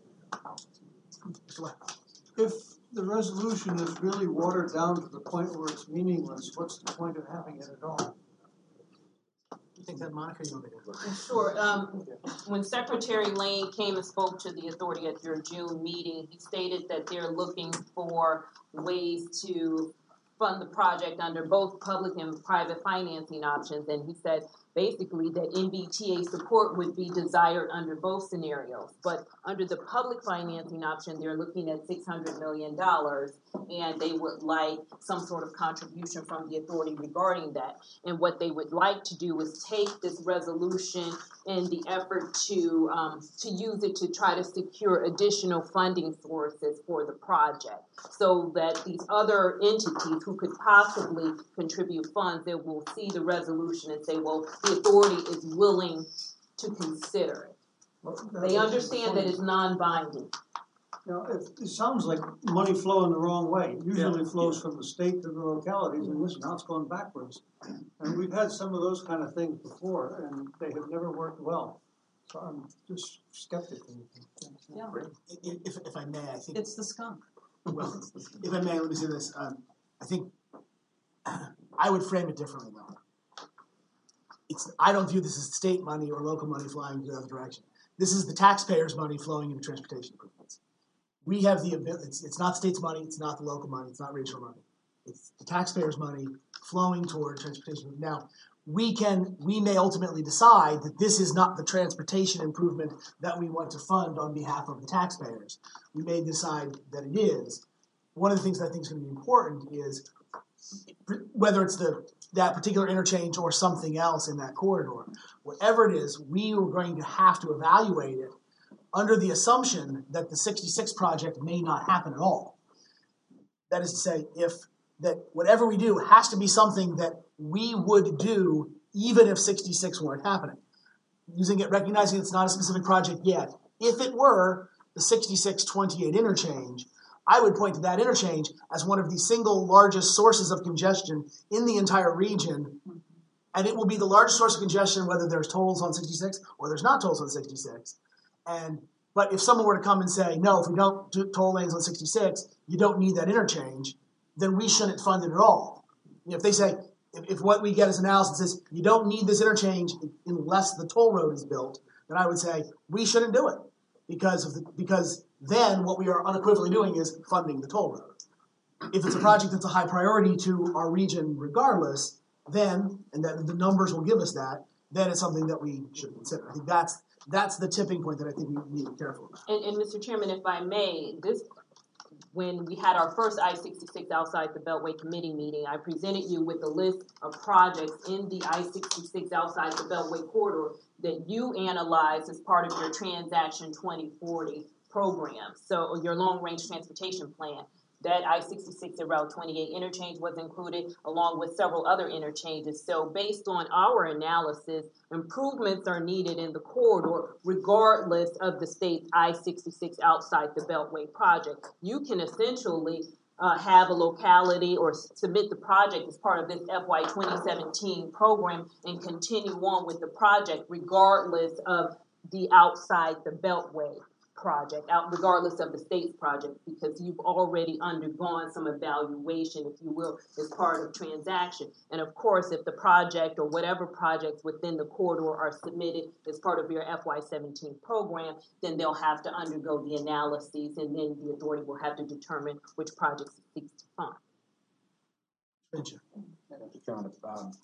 If the resolution is really watered down to the point where it's meaningless, what's the point of having it at all? You think that, Monica? You want me to go? Sure. When Secretary Lane came and spoke to the authority at your June meeting, he stated that they're looking for ways to fund the project under both public and private financing options. And he said basically that MBTA support would be desired under both scenarios. But under the public financing option, they're looking at $600 million, and they would like some sort of contribution from the authority regarding that. And what they would like to do is take this resolution in the effort to use it to try to secure additional funding sources for the project, so that these other entities who could possibly contribute funds, they will see the resolution and say, well, the authority is willing to consider it. Well, they understand that it's non-binding. Now, it sounds like money flowing the wrong way. It usually flows from the state to the localities, and this now it's going backwards. And we've had some of those kind of things before, and they have never worked well. So I'm just skeptical. Yeah. If I may, I think It's the skunk. Well, if I may, let me say this. I think I would frame it differently, though. I don't view this as state money or local money flying in the other direction. This is the taxpayers' money flowing into transportation improvements. We have the ability. It's not state's money. It's not the local money. It's not regional money. It's the taxpayers' money flowing toward transportation. Now, we may ultimately decide that this is not the transportation improvement that we want to fund on behalf of the taxpayers. We may decide that it is. One of the things that I think is going to be important is whether it's that particular interchange or something else in that corridor, whatever it is, we are going to have to evaluate it under the assumption that the 66 project may not happen at all. That is to say, that whatever we do has to be something that we would do even if 66 weren't happening. Recognizing it's not a specific project yet. If it were the 66-28 interchange, I would point to that interchange as one of the single largest sources of congestion in the entire region. And it will be the largest source of congestion whether there's tolls on 66 or there's not tolls on 66. And But if someone were to come and say, no, if we don't do toll lanes on 66, you don't need that interchange, then we shouldn't fund it at all. If they say, if what we get as analysis is you don't need this interchange unless the toll road is built, then I would say we shouldn't do it because then what we are unequivocally doing is funding the toll road. If it's a project that's a high priority to our region regardless, then, and that the numbers will give us that, then it's something that we should consider. I think that's the tipping point that I think we need to be careful about. And Mr. Chairman, if I may, when we had our first I-66 Outside the Beltway Committee meeting, I presented you with a list of projects in the I-66 Outside the Beltway corridor that you analyzed as part of your Transaction 2040 program, so your long-range transportation plan. That I-66 at Route 28 interchange was included, along with several other interchanges. So based on our analysis, improvements are needed in the corridor regardless of the state's I-66 Outside the Beltway project. You can essentially have a locality or submit the project as part of this FY 2017 program and continue on with the project regardless of the Outside the Beltway project, regardless of the state's project, because you've already undergone some evaluation, if you will, as part of transaction. And of course, if the project or whatever projects within the corridor are submitted as part of your FY17 program, then they'll have to undergo the analyses, and then the authority will have to determine which projects it seeks to fund. Thank you. Mr. Chairman,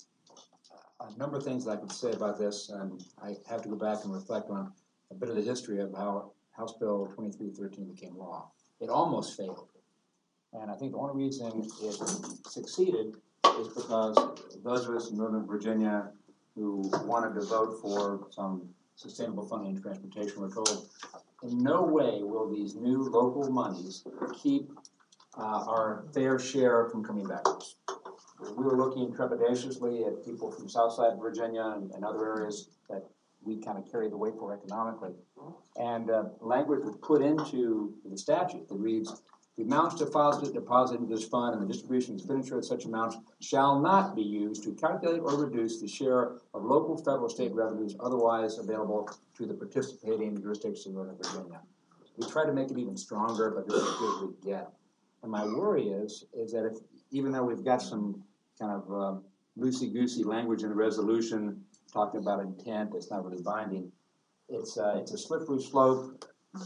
a number of things I could say about this, and I have to go back and reflect on a bit of the history of how House Bill 2313 became law. It almost failed. And I think the only reason it succeeded is because those of us in Northern Virginia who wanted to vote for some sustainable funding in transportation were told, in no way will these new local monies keep our fair share from coming back to us. We were looking trepidatiously at people from Southside Virginia and other areas that we kind of carry the weight for economically. And language was put into the statute that reads, the amounts deposited into this fund and the distribution and expenditure of such amounts shall not be used to calculate or reduce the share of local, federal, state revenues otherwise available to the participating jurisdictions of Northern Virginia. We try to make it even stronger, but this is as good as we get. And my worry is that even though we've got some kind of loosey-goosey language in the resolution talking about intent, it's not really binding. It's a slippery slope,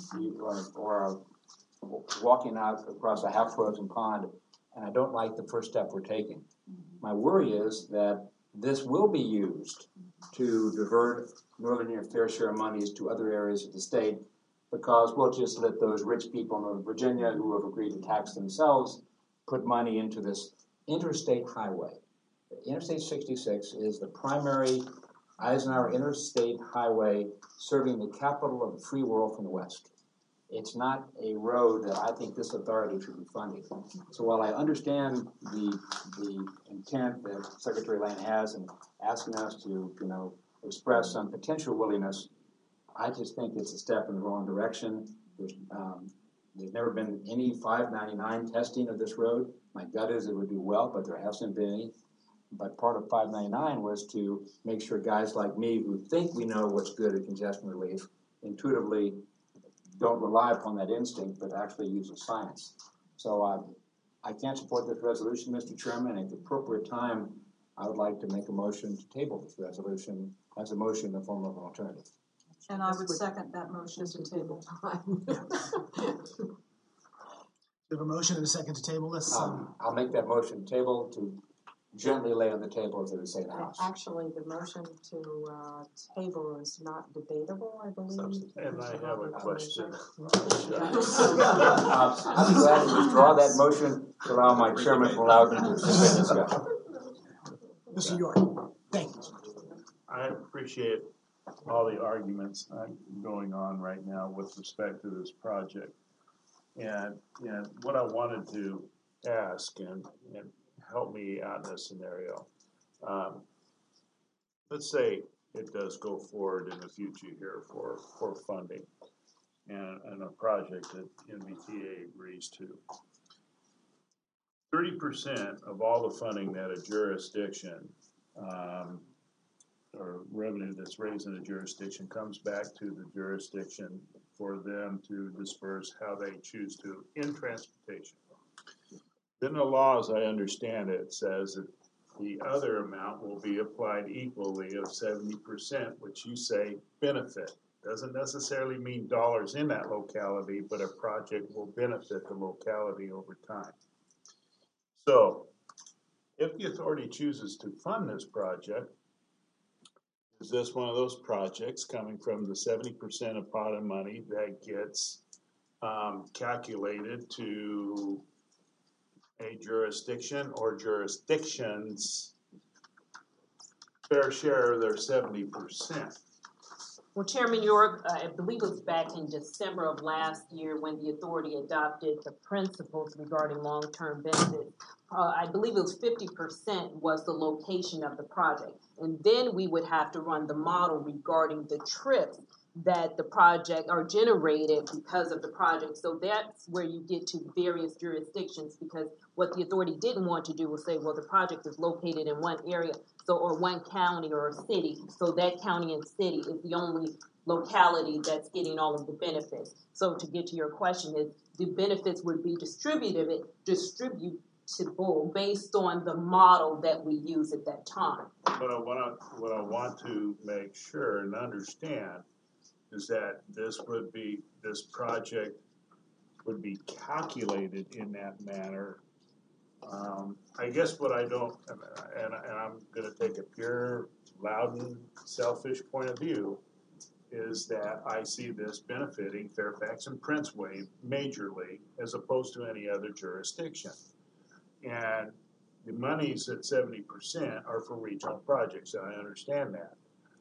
or walking out across a half-frozen pond, and I don't like the first step we're taking. My worry is that this will be used to divert Northern Virginia fair share of monies to other areas of the state, because we'll just let those rich people in Northern Virginia who have agreed to tax themselves put money into this interstate highway. Interstate 66 is the primary Eisenhower interstate highway serving the capital of the free world from the west. It's not a road that I think this authority should be funding. So while I understand the intent that Secretary Lane has in asking us to, express some potential willingness, I just think it's a step in the wrong direction. There's never been any 599 testing of this road. My gut is it would do well, but there hasn't been any. But part of 599 was to make sure guys like me who think we know what's good at congestion relief intuitively don't rely upon that instinct, but actually use the science. So I can't support this resolution, Mr. Chairman. At the appropriate time, I would like to make a motion to table this resolution as a motion in the form of an alternative. And I would second that motion to table. We have a motion and a second to table this. I'll make that motion table to gently lay on the table as it would say in the House. Actually, the motion to table is not debatable, I believe. And I have a question. I'd be glad to withdraw that motion to allow my chairman to allow me to participate in discussion. Mr. York, thank you. I appreciate all the arguments going on right now with respect to this project. And what I wanted to ask and help me out in this scenario, let's say it does go forward in the future here for funding and a project that NVTA agrees to. 30% of all the funding that a jurisdiction or revenue that's raised in a jurisdiction comes back to the jurisdiction for them to disperse how they choose to in transportation. Then the law, as I understand it, says that the other amount will be applied equally of 70%, which you say benefit. Doesn't necessarily mean dollars in that locality, but a project will benefit the locality over time. So, if the authority chooses to fund this project, is this one of those projects coming from the 70% of pot of money that gets calculated to a jurisdiction or jurisdictions fair share of their 70%? Well, Chairman York, I believe it was back in December of last year when the authority adopted the principles regarding long-term benefits. I believe it was 50% was the location of the project. And then we would have to run the model regarding the trips that the project are generated because of the project. So that's where you get to various jurisdictions, because what the authority didn't want to do was say, well, the project is located in one area, so or one county or a city, so that county and city is the only locality that's getting all of the benefits. So to get to your question, is the benefits would be distributable based on the model that we use at that time. What I want to make sure and understand is that this project would be calculated in that manner. I guess what I don't, and I'm going to take a pure, Loudon, selfish point of view, is that I see this benefiting Fairfax and Princeway majorly as opposed to any other jurisdiction. And the monies at 70% are for regional projects, and I understand that.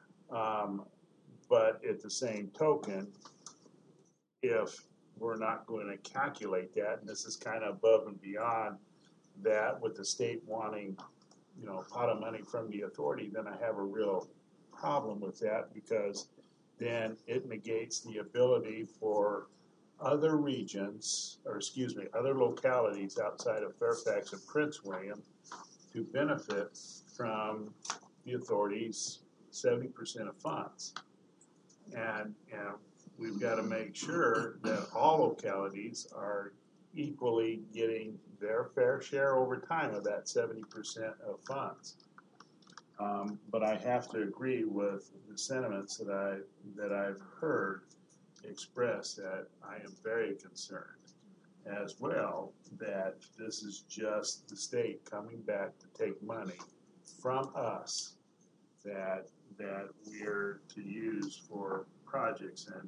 But at the same token, if we're not going to calculate that, and this is kind of above and beyond that with the state wanting, pot of money from the authority, then I have a real problem with that, because then it negates the ability for other regions, other localities outside of Fairfax and Prince William to benefit from the authority's 70% of funds. And we've got to make sure that all localities are equally getting their fair share over time of that 70% of funds. But I have to agree with the sentiments that I've heard expressed, that I am very concerned as well that this is just the state coming back to take money from us that we're to use for projects. And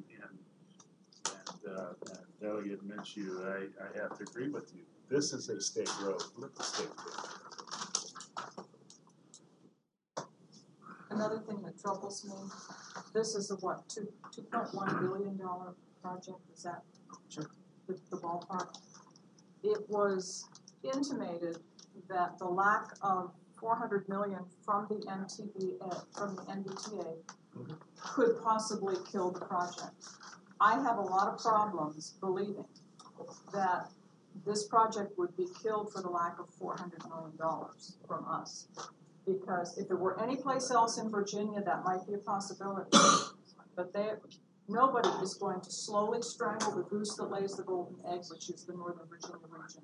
Delegate Minshew, I have to agree with you. This is a state road. Let the state do it. Another thing that troubles me, this is a $2.1 billion project, is that the ballpark? It was intimated that the lack of $400 million from the NBTA could possibly kill the project. I have a lot of problems believing that this project would be killed for the lack of $400 million from us. Because if it were any place else in Virginia, that might be a possibility. But nobody is going to slowly strangle the goose that lays the golden egg, which is the Northern Virginia region.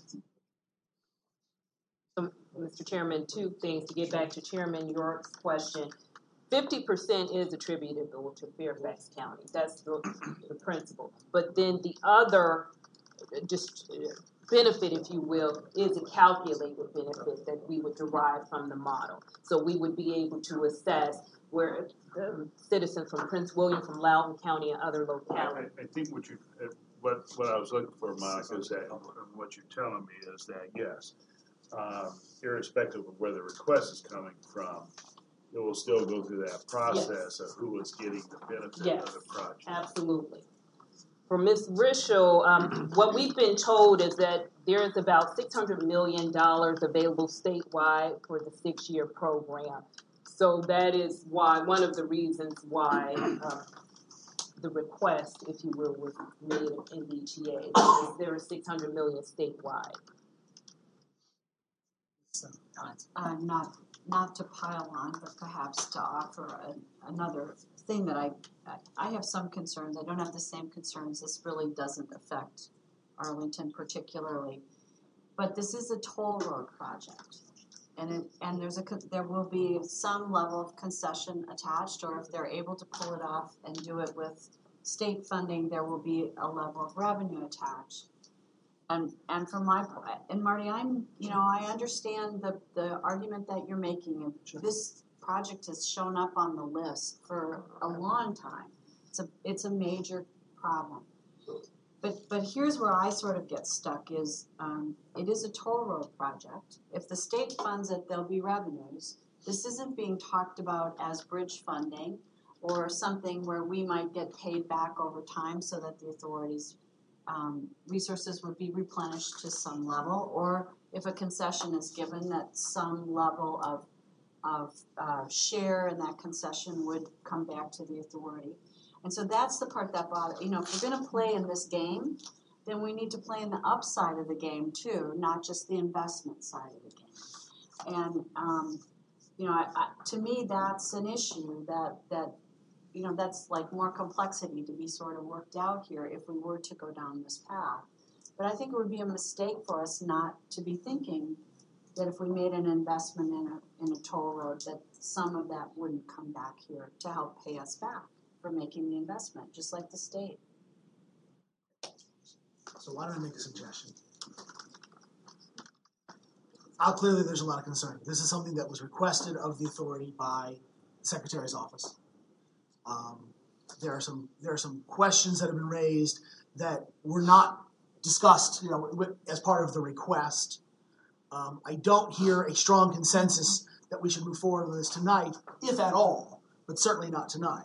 Mr. Chairman, two things to get back to Chairman York's question. 50% is attributable to Fairfax County. That's the principle. But then the other benefit, if you will, is a calculated benefit that we would derive from the model. So we would be able to assess where citizens from Prince William, from Loudoun County, and other localities. I think what I was looking for, Monica, is that what you're telling me is that, yes, irrespective of where the request is coming from, it will still go through that process of who is getting the benefit of the project. Absolutely. For Ms. Rischel, what we've been told is that there is about $600 million available statewide for the 6-year program. So that is why, one of the reasons why the request, if you will, was made in NBTA, because there is $600 million statewide. not to pile on, but perhaps to offer another thing that I have some concerns. I don't have the same concerns. This really doesn't affect Arlington particularly, but this is a toll road project, and there will be some level of concession attached, or if they're able to pull it off and do it with state funding, there will be a level of revenue attached. And from my point, and Marty, I understand the argument that you're making. This project has shown up on the list for a long time. It's a major problem. But here's where I sort of get stuck is it is a toll road project. If the state funds it, there'll be revenues. This isn't being talked about as bridge funding or something where we might get paid back over time so that the authorities' resources would be replenished to some level, or if a concession is given, that some level of share in that concession would come back to the authority. And so that's the part that bothers. If we're going to play in this game, then we need to play in the upside of the game too, not just the investment side of the game. And to me, that's an issue that that's like more complexity to be sort of worked out here if we were to go down this path. But I think it would be a mistake for us not to be thinking that if we made an investment in a toll road, that some of that wouldn't come back here to help pay us back for making the investment, just like the state. So why don't I make a suggestion? Clearly there's a lot of concern. This is something that was requested of the authority by the Secretary's office. There are some questions that have been raised that were not discussed, as part of the request. I don't hear a strong consensus that we should move forward with this tonight, if at all, but certainly not tonight.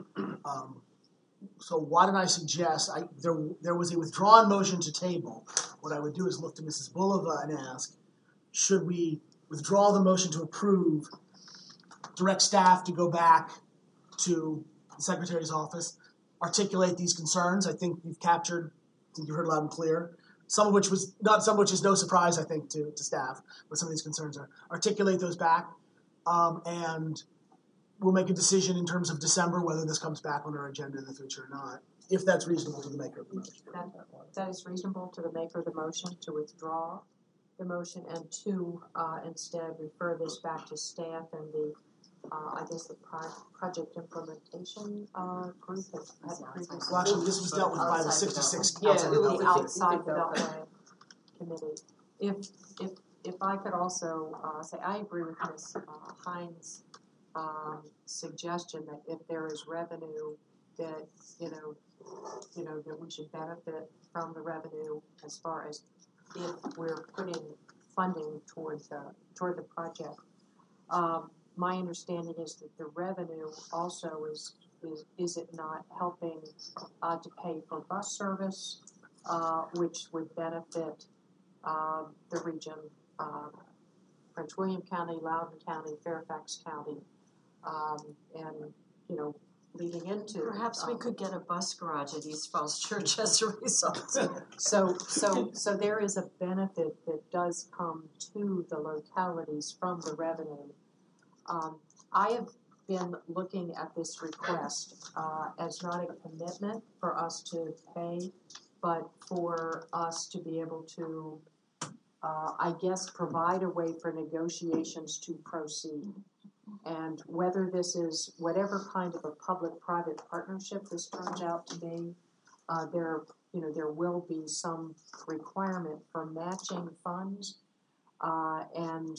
So why don't I suggest, there was a withdrawn motion to table. What I would do is look to Mrs. Bulova and ask, should we withdraw the motion to approve, direct staff to go back to the Secretary's office, articulate these concerns? I think you've heard loud and clear. Some of which is no surprise, I think, to staff, but some of these concerns are. Articulate those back, and we'll make a decision in terms of December whether this comes back on our agenda in the future or not, if that's reasonable to the maker of the motion. That is reasonable to the maker of the motion to withdraw the motion and to instead refer this back to staff and the project implementation group that had previously. Well, actually, this was dealt with by the 66 outside Beltway committee. If I could also say, I agree with Ms. Hines' suggestion that if there is revenue that that we should benefit from the revenue as far as if we're putting funding toward the project. My understanding is that the revenue also is it not helping to pay for bus service, which would benefit the region, Prince William County, Loudoun County, Fairfax County, and leading into. Perhaps we could get a bus garage at East Falls Church as a result. So there is a benefit that does come to the localities from the revenue. I have been looking at this request as not a commitment for us to pay, but for us to be able to, provide a way for negotiations to proceed. And whether this is whatever kind of a public-private partnership this turns out to be, there will be some requirement for matching funds, and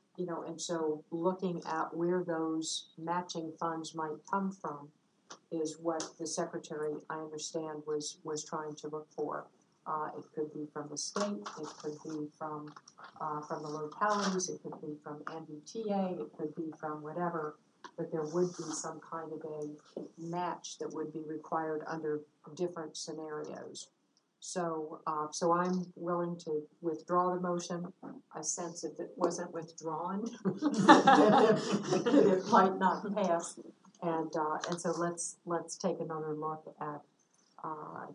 so looking at where those matching funds might come from is what the Secretary, I understand, was trying to look for. It could be from the state, it could be from the localities, it could be from NBTA, it could be from whatever, but there would be some kind of a match that would be required under different scenarios. So I'm willing to withdraw the motion. I sense if it wasn't withdrawn, it might not pass. And so let's take another look at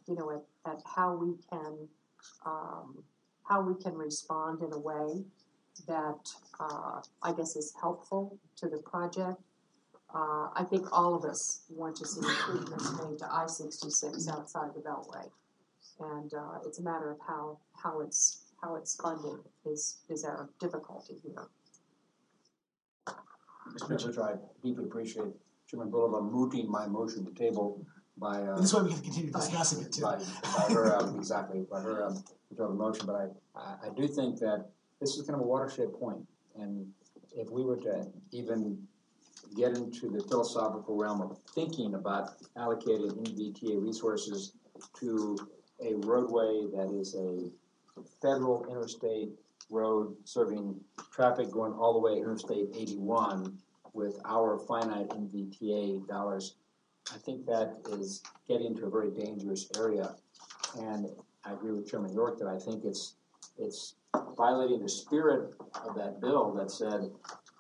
at how we can respond in a way that I guess is helpful to the project. I think all of us want to see improvements made to I-66 outside the Beltway, and it's a matter of how it's funded is our difficulty here. Mr. Mitchell, I deeply appreciate Chairman Bulova mooting my motion to table by. This way we can continue discussing it too. By her exactly by her withdraw the motion, but I do think that this is kind of a watershed point, and if we were to even get into the philosophical realm of thinking about allocating NVTA resources to a roadway that is a federal interstate road serving traffic going all the way Interstate 81 with our finite NVTA dollars, I think that is getting to a very dangerous area. And I agree with Chairman York that I think it's violating the spirit of that bill that said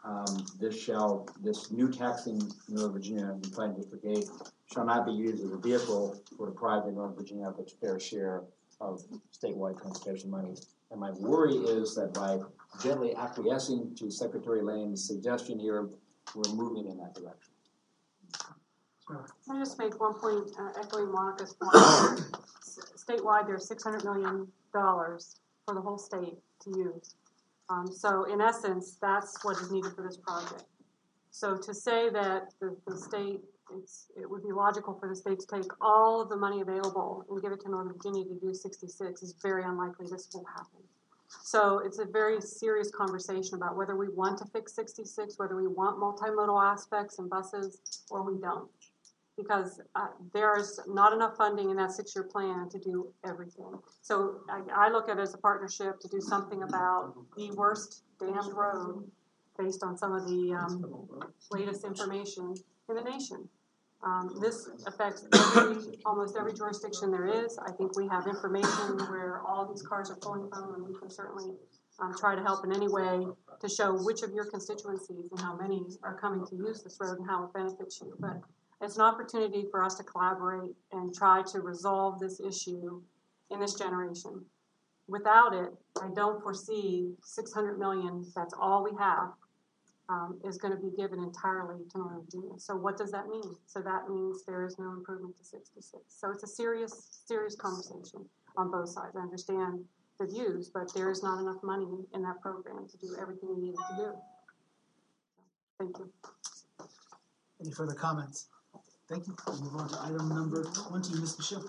this new taxing in Northern Virginia, Planning District 8, shall not be used as a vehicle for depriving Northern Virginia of its fair share of statewide transportation money. And my worry is that by gently acquiescing to Secretary Lane's suggestion here, we're moving in that direction. Can I just make one point, echoing Monica's point? Statewide, there's $600 million for the whole state to use. So in essence, that's what is needed for this project. So to say that the state, it would be logical for the state to take all of the money available and give it to Northern Virginia to do 66 is very unlikely this will happen. So it's a very serious conversation about whether we want to fix 66, whether we want multimodal aspects and buses, or we don't. Because there's not enough funding in that 6-year plan to do everything. So I look at it as a partnership to do something about the worst damned road based on some of the latest information in the nation. This affects almost every jurisdiction there is. I think we have information where all these cars are pulling from, and we can certainly try to help in any way to show which of your constituencies and how many are coming to use this road and how it benefits you. But it's an opportunity for us to collaborate and try to resolve this issue in this generation. Without it, I don't foresee $600 million, that's all we have, is going to be given entirely to Northern Virginia. So what does that mean? So that means there is no improvement to 66. So it's a serious, serious conversation on both sides. I understand the views, but there is not enough money in that program to do everything we needed to do. Thank you. Any further comments? Thank you. We'll move on to item number 20, Ms. Michelle.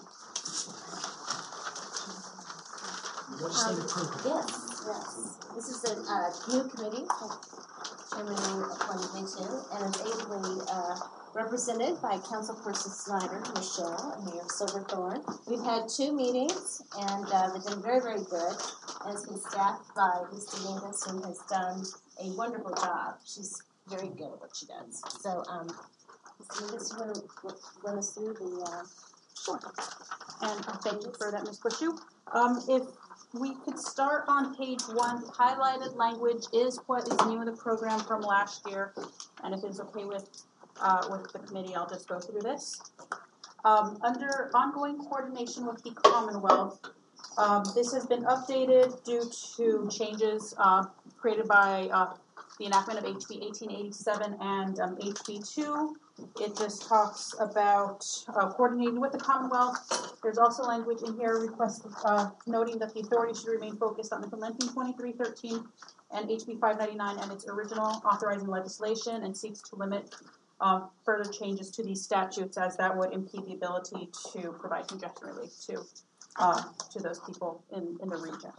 Legislative program. Yes. This is a new committee Chairman appointed me to, and is ably represented by Councilperson Snyder, Michelle, and Mayor Silverthorne. We've had 2 meetings, and they've been very, very good. And it's been staffed by Ms. Dominguez, who has done a wonderful job. She's very good at what she does. So, Ms. Dominguez, you want to run us through the... Sure. And thank you for that, Ms. Bushu. If we could start on page 1, highlighted language is what is new in the program from last year. And if it's okay with the committee, I'll just go through this. Under ongoing coordination with the Commonwealth, this has been updated due to changes created by the enactment of HB 1887 and HB 2. It just talks about coordinating with the Commonwealth. There's also language in here noting that the authority should remain focused on implementing 2313 and HB 599 and its original authorizing legislation, and seeks to limit further changes to these statutes, as that would impede the ability to provide congestion relief to those people in the region.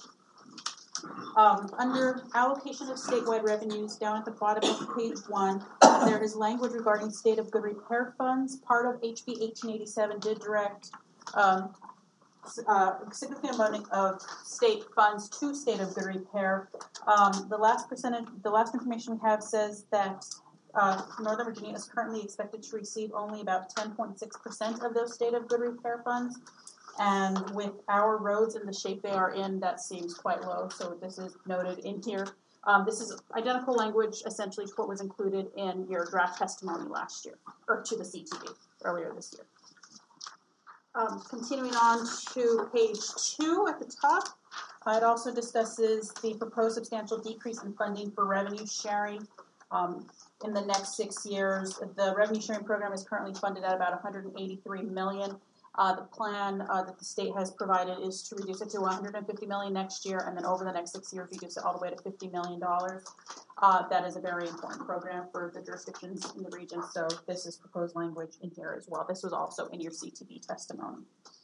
Under allocation of statewide revenues, down at the bottom of page 1, there is language regarding state of good repair funds. Part of HB 1887 did direct significant amount of state funds to state of good repair. The last information we have says that Northern Virginia is currently expected to receive only about 10.6% of those state of good repair funds. And with our roads in the shape they are in, that seems quite low. So this is noted in here. This is identical language essentially to what was included in your draft testimony last year, or to the CTV earlier this year. Continuing on to page 2 at the top, It also discusses the proposed substantial decrease in funding for revenue sharing in the next 6 years. The revenue sharing program is currently funded at about $183 million. The plan that the state has provided is to reduce it to $150 million next year, and then over the next 6 years, reduce it all the way to $50 million. That is a very important program for the jurisdictions in the region, so this is proposed language in here as well. This was also in your CTB testimony.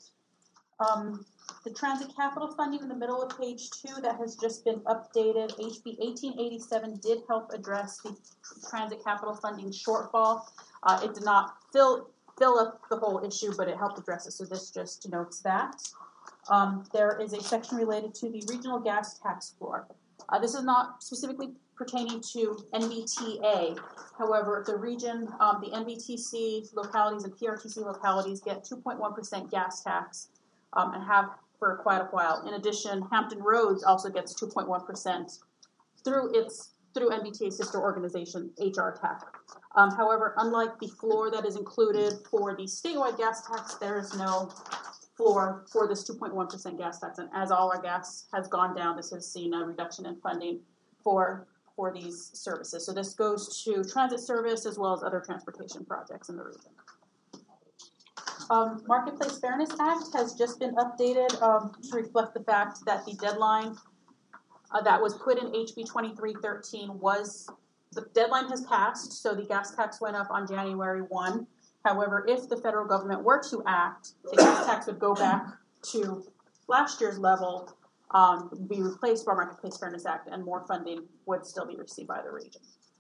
The transit capital funding in the middle of page 2 that has just been updated. HB 1887 did help address the transit capital funding shortfall. It did not fill up the whole issue, but it helped address it, so this just denotes that. There is a section related to the regional gas tax floor. This is not specifically pertaining to NBTA. However, the region, the NBTC localities and PRTC localities get 2.1% gas tax and have for quite a while. In addition, Hampton Roads also gets 2.1% through NBTA's sister organization, HR TAC. However, unlike the floor that is included for the statewide gas tax, there is no floor for this 2.1% gas tax. And as all our gas has gone down, this has seen a reduction in funding for these services. So this goes to transit service as well as other transportation projects in the region. Marketplace Fairness Act has just been updated to reflect the fact that the deadline that was put in HB 2313 the deadline has passed, so the gas tax went up on January 1. However, if the federal government were to act, the gas tax would go back to last year's level, be replaced by Marketplace Fairness Act, and more funding would still be received by the region.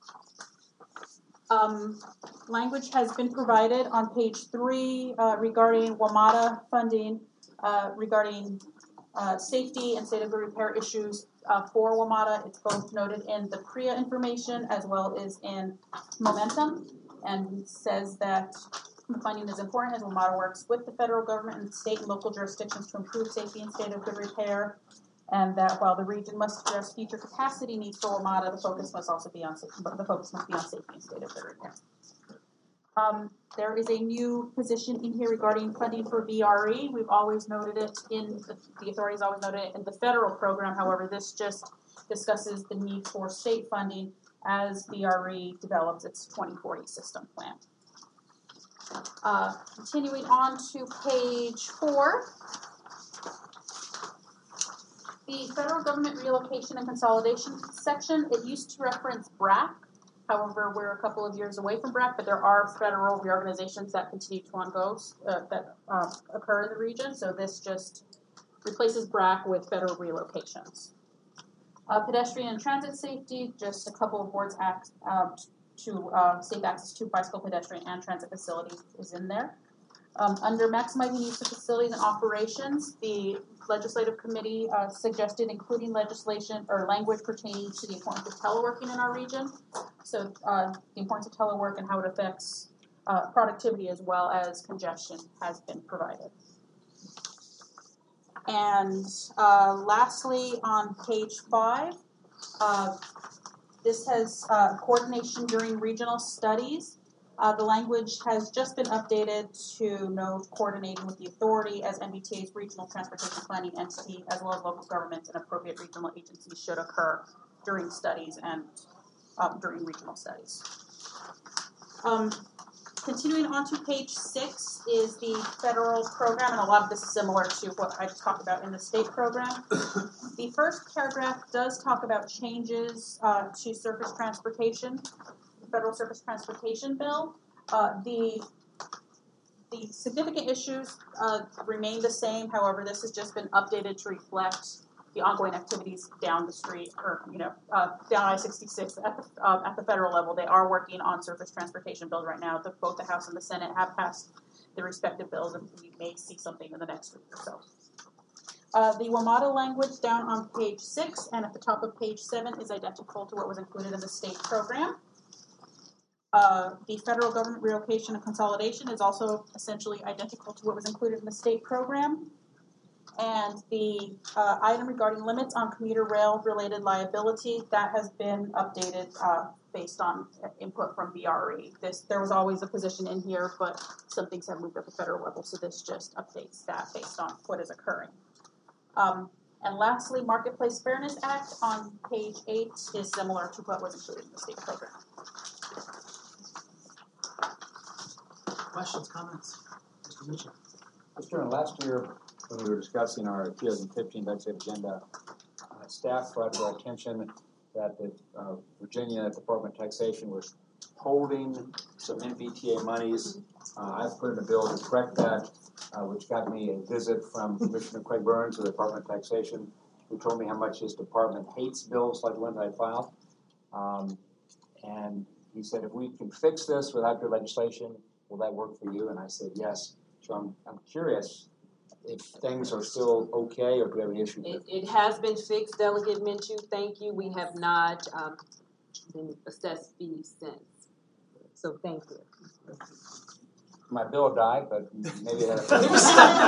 Language has been provided on page 3 regarding WMATA funding, regarding safety and state of the repair issues for WMATA. It's both noted in the PREA information as well as in Momentum, and says that funding is important as WMATA works with the federal government and state and local jurisdictions to improve safety and state of good repair, and that while the region must address future capacity needs for WMATA, the focus must be on safety and state of good repair. There is a new position in here regarding funding for VRE. We've always noted it the authorities always noted it in the federal program. However, this just discusses the need for state funding as VRE develops its 2040 system plan. Continuing on to page 4. The federal government relocation and consolidation section, it used to reference BRAC. However, we're a couple of years away from BRAC, but there are federal reorganizations that continue to occur in the region. So this just replaces BRAC with federal relocations. Pedestrian and transit safety, just a couple of words to safe access to bicycle, pedestrian, and transit facilities is in there. Under maximizing use of facilities and operations, the legislative committee suggested including legislation or language pertaining to the importance of teleworking in our region. So the importance of telework and how it affects productivity as well as congestion has been provided. And lastly, on page 5, this has coordination during regional studies. The language has just been updated to note coordinating with the authority as MBTA's regional transportation planning entity, as well as local governments and appropriate regional agencies should occur during studies and during regional studies. Continuing on to page 6 is the federal program, and a lot of this is similar to what I just talked about in the state program. The first paragraph does talk about changes to surface transportation, the federal surface transportation bill. The significant issues remain the same. However, this has just been updated to reflect the ongoing activities down the street, or down I-66 at the federal level. They are working on surface transportation bills right now. Both the House and the Senate have passed their respective bills, and we may see something in the next week or so. The WMATA language down on page 6 and at the top of page 7 is identical to what was included in the state program. The federal government relocation and consolidation is also essentially identical to what was included in the state program. And the item regarding limits on commuter rail related liability, that has been updated based on input from VRE. There was always a position in here, but some things have moved at the federal level, so this just updates that based on what is occurring. And lastly, Marketplace Fairness Act on page 8 is similar to what was included in the state program. Questions, comments? Mr. Mitchell. Mr. Chairman, last year when we were discussing our 2015 legislative agenda, staff brought to our attention that the Virginia Department of Taxation was holding some MBTA monies. I've put in a bill to correct that, which got me a visit from Commissioner Craig Burns of the Department of Taxation, who told me how much his department hates bills like the ones I filed. And he said, if we can fix this without your legislation, will that work for you? And I said, yes. So I'm curious if things are still okay or do we have any issues? It has been fixed, Delegate Minshew. Thank you. We have not been assessed fees since. So thank you. My bill died, but maybe it had a They're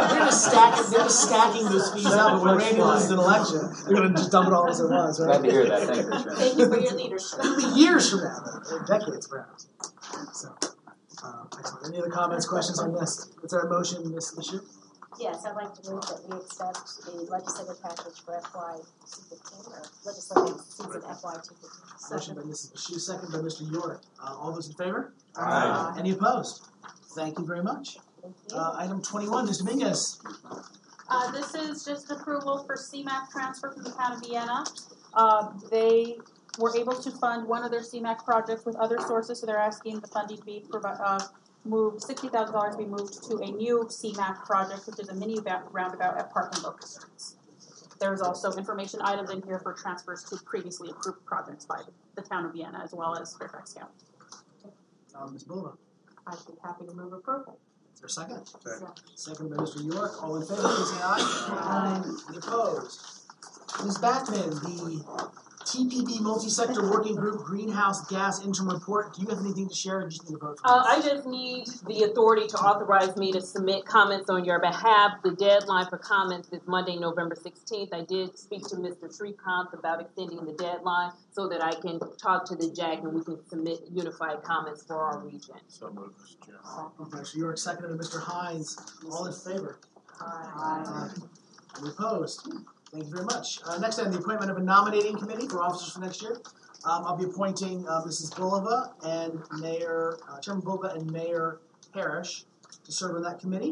just stacking those fees up, but when Randy loses an election, they're going to just dump it all as it was, right? Glad to hear that. Thank you, Chairman. Thank you for your leadership. It'll be years from now, decades perhaps. So, excellent. Any other comments, questions on this? What's our motion, Ms. Minshew? Yes, I'd like to move that we accept the legislative package for FY 215, or legislative season FY 215. Motion by Mrs. Minshew, second by Mr. York. All those in favor? Aye. Any opposed? Thank you very much. Thank you. Item 21, Ms. Dominguez. This is just approval for CMAQ transfer from the town of Vienna. They were able to fund one of their CMAQ projects with other sources, so they're asking the funding be moved, $60,000 be moved to a new CMAQ project, which is a mini roundabout at Park and Locust Streets. There's also information items in here for transfers to previously approved projects by the town of Vienna as well as Fairfax County. Ms. Bulova. I'd be happy to move approval. Is there a second? Second by Mr. York. All in favor, please say aye. Any opposed? Ms. Backman, the TPB Multi-Sector Working Group Greenhouse Gas Interim Report. Do you have anything to share, or just need a vote? I just need the authority to authorize me to submit comments on your behalf. The deadline for comments is Monday, November 16th. I did speak to Mr. Shrikant about extending the deadline so that I can talk to the JAG and we can submit unified comments for our region. So moved, Mr. Chairman. Mr. York, seconded by Mr. Hines. All in favor? Aye. Any opposed? Thank you very much. Next item, the appointment of a nominating committee for officers for next year. I'll be appointing Mrs. Bulova and Chairman Bulova and Mayor Parrish to serve on that committee.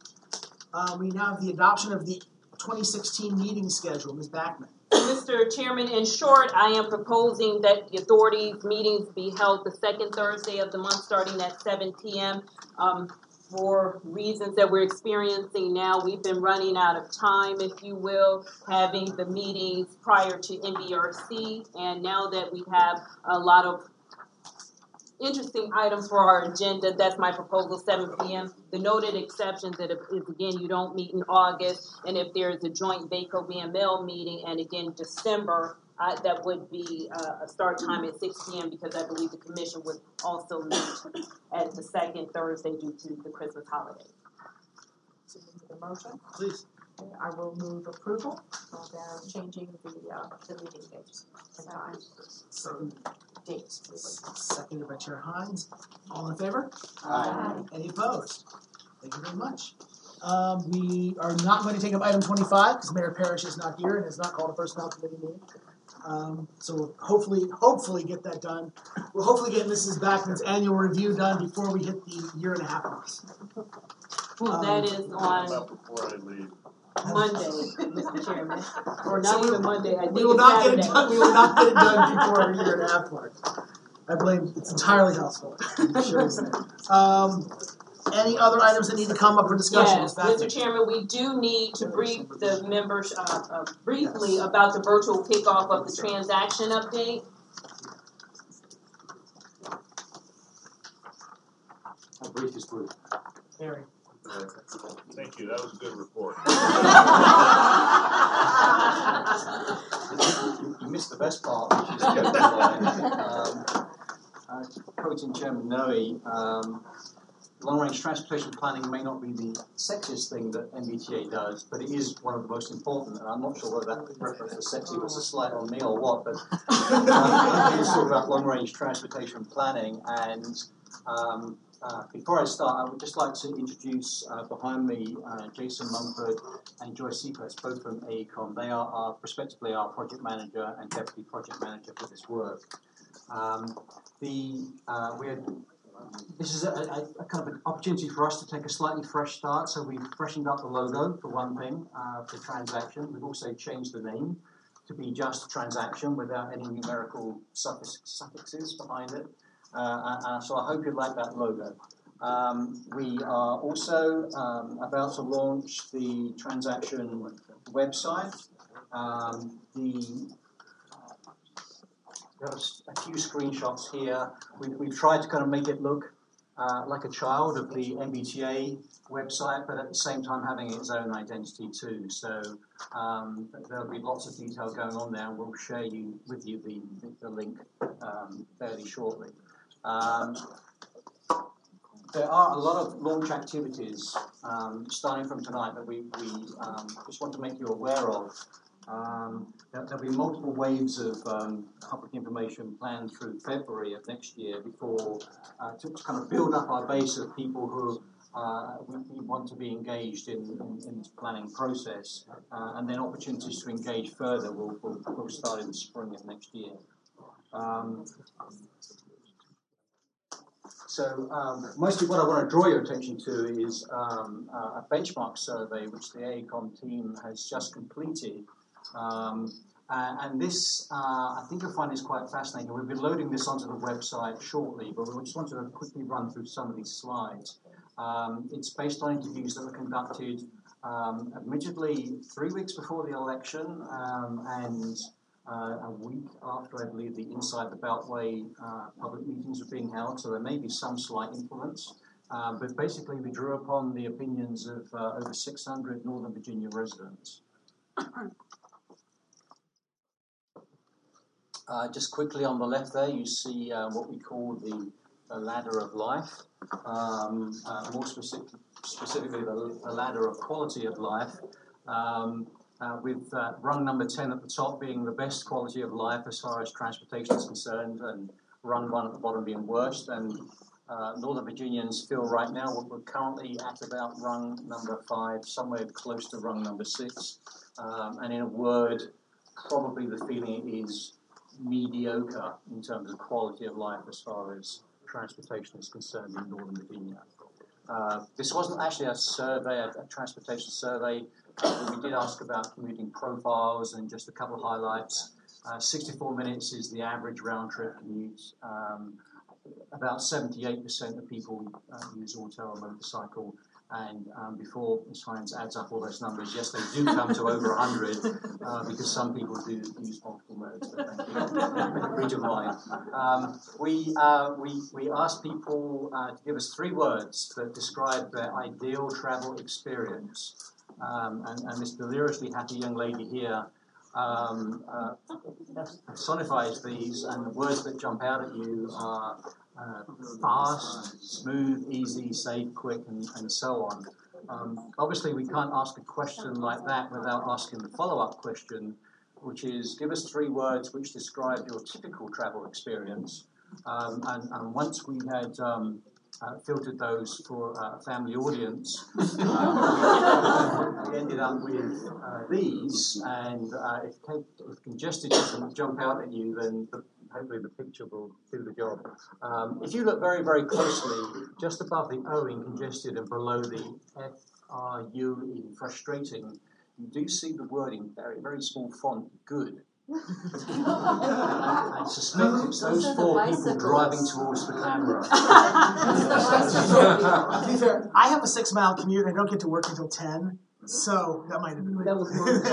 We now have the adoption of the 2016 meeting schedule. Ms. Backman. Mr. Chairman, in short, I am proposing that the authority's meetings be held the second Thursday of the month starting at 7 p.m. For reasons that we're experiencing now, we've been running out of time, if you will, having the meetings prior to NBRC. And now that we have a lot of interesting items for our agenda, that's my proposal, 7 p.m. The noted exceptions that is, again, you don't meet in August, and if there's a joint VACO-VML meeting, and again, December, that would be a start time at 6 p.m. because I believe the commission would also meet at the second Thursday due to the Christmas holiday. So you need a motion? Please. Okay, I will move approval of changing the meeting dates and times. Dates, please. Seconded by Chair Hines. All in favor? Aye. Any opposed? Thank you very much. We are not going to take up item 25 because Mayor Parrish is not here and has not called a personnel committee meeting. So we'll hopefully get that done. We'll hopefully get Mrs. Backman's annual review done before we hit the 1.5 years. Well, that is on Before I leave. Monday, Mr. Chairman, or not even Monday. I think We will not it's get it Saturday. done. We will not get it done before our 1.5 mark. I blame it's entirely House's fault. Any other items that need to come up for discussion? Yes, Mr. Chairman, we do need to brief the members briefly about the virtual kickoff of the transaction update. I'll brief this group. Harry. Thank you. That was a good report. You missed the best part, which is Coaching Chairman Noe, long-range transportation planning may not be the sexiest thing that MBTA does, but it is one of the most important, and I'm not sure whether that reference to sexy was a slight on me or what, but I'm going to talk about long-range transportation planning, and Before I start, I would just like to introduce behind me Jason Mumford and Joyce Seacrest, both from AECOM. They are respectively our project manager and deputy project manager for this work. This is a kind of an opportunity for us to take a slightly fresh start, so we've freshened up the logo for one thing, for transaction. We've also changed the name to be just transaction without any numerical suffixes behind it. So I hope you like that logo. We are also about to launch the transaction website. We have a few screenshots here. We've tried to kind of make it look like a child of the MBTA website, but at the same time having its own identity too. So there'll be lots of detail going on there, and we'll share with you the link fairly shortly. There are a lot of launch activities starting from tonight that we just want to make you aware of. There'll be multiple waves of public information planned through February of next year before to kind of build up our base of people who we want to be engaged in this planning process, and then opportunities to engage further will start in the spring of next year. So mostly what I want to draw your attention to is a benchmark survey which the AECOM team has just completed. And this, I think you'll find this quite fascinating. We'll be loading this onto the website shortly, but we just wanted to quickly run through some of these slides. It's based on interviews that were conducted admittedly 3 weeks before the election and a week after, I believe, the Inside the Beltway public meetings were being held, so there may be some slight influence. But basically, we drew upon the opinions of over 600 Northern Virginia residents. Just quickly on the left there, you see what we call the ladder of life, more specifically the ladder of quality of life, with rung number 10 at the top being the best quality of life as far as transportation is concerned, and rung 1 at the bottom being worst. And Northern Virginians feel right now we're currently at about rung number 5, somewhere close to rung number 6. And in a word, probably the feeling is mediocre in terms of quality of life as far as transportation is concerned in Northern Virginia. This wasn't actually a survey, a transportation survey. We did ask about commuting profiles, and just a couple of highlights. 64 minutes is the average round-trip commute. About 78% of people use auto or motorcycle. And before Ms. Hines adds up all those numbers, yes, they do come to over 100 because some people do use multiple modes. But thank you. Read your mind. We asked people to give us 3 words that describe their ideal travel experience. And this deliriously happy young lady here personifies these, and the words that jump out at you are fast, smooth, easy, safe, quick, and so on. Obviously, we can't ask a question like that without asking the follow-up question, which is, give us 3 words which describe your typical travel experience. And once we had filtered those for a family audience, we ended up with these, and if congested doesn't jump out at you, then hopefully the picture will do the job. If you look very, very closely, just above the O in congested and below the FRU in frustrating, you do see the word in very, very small font, good. I suspect it's those 4 people driving towards the camera. To be fair, I have a 6-mile commute and I don't get to work until 10, so that might have been that was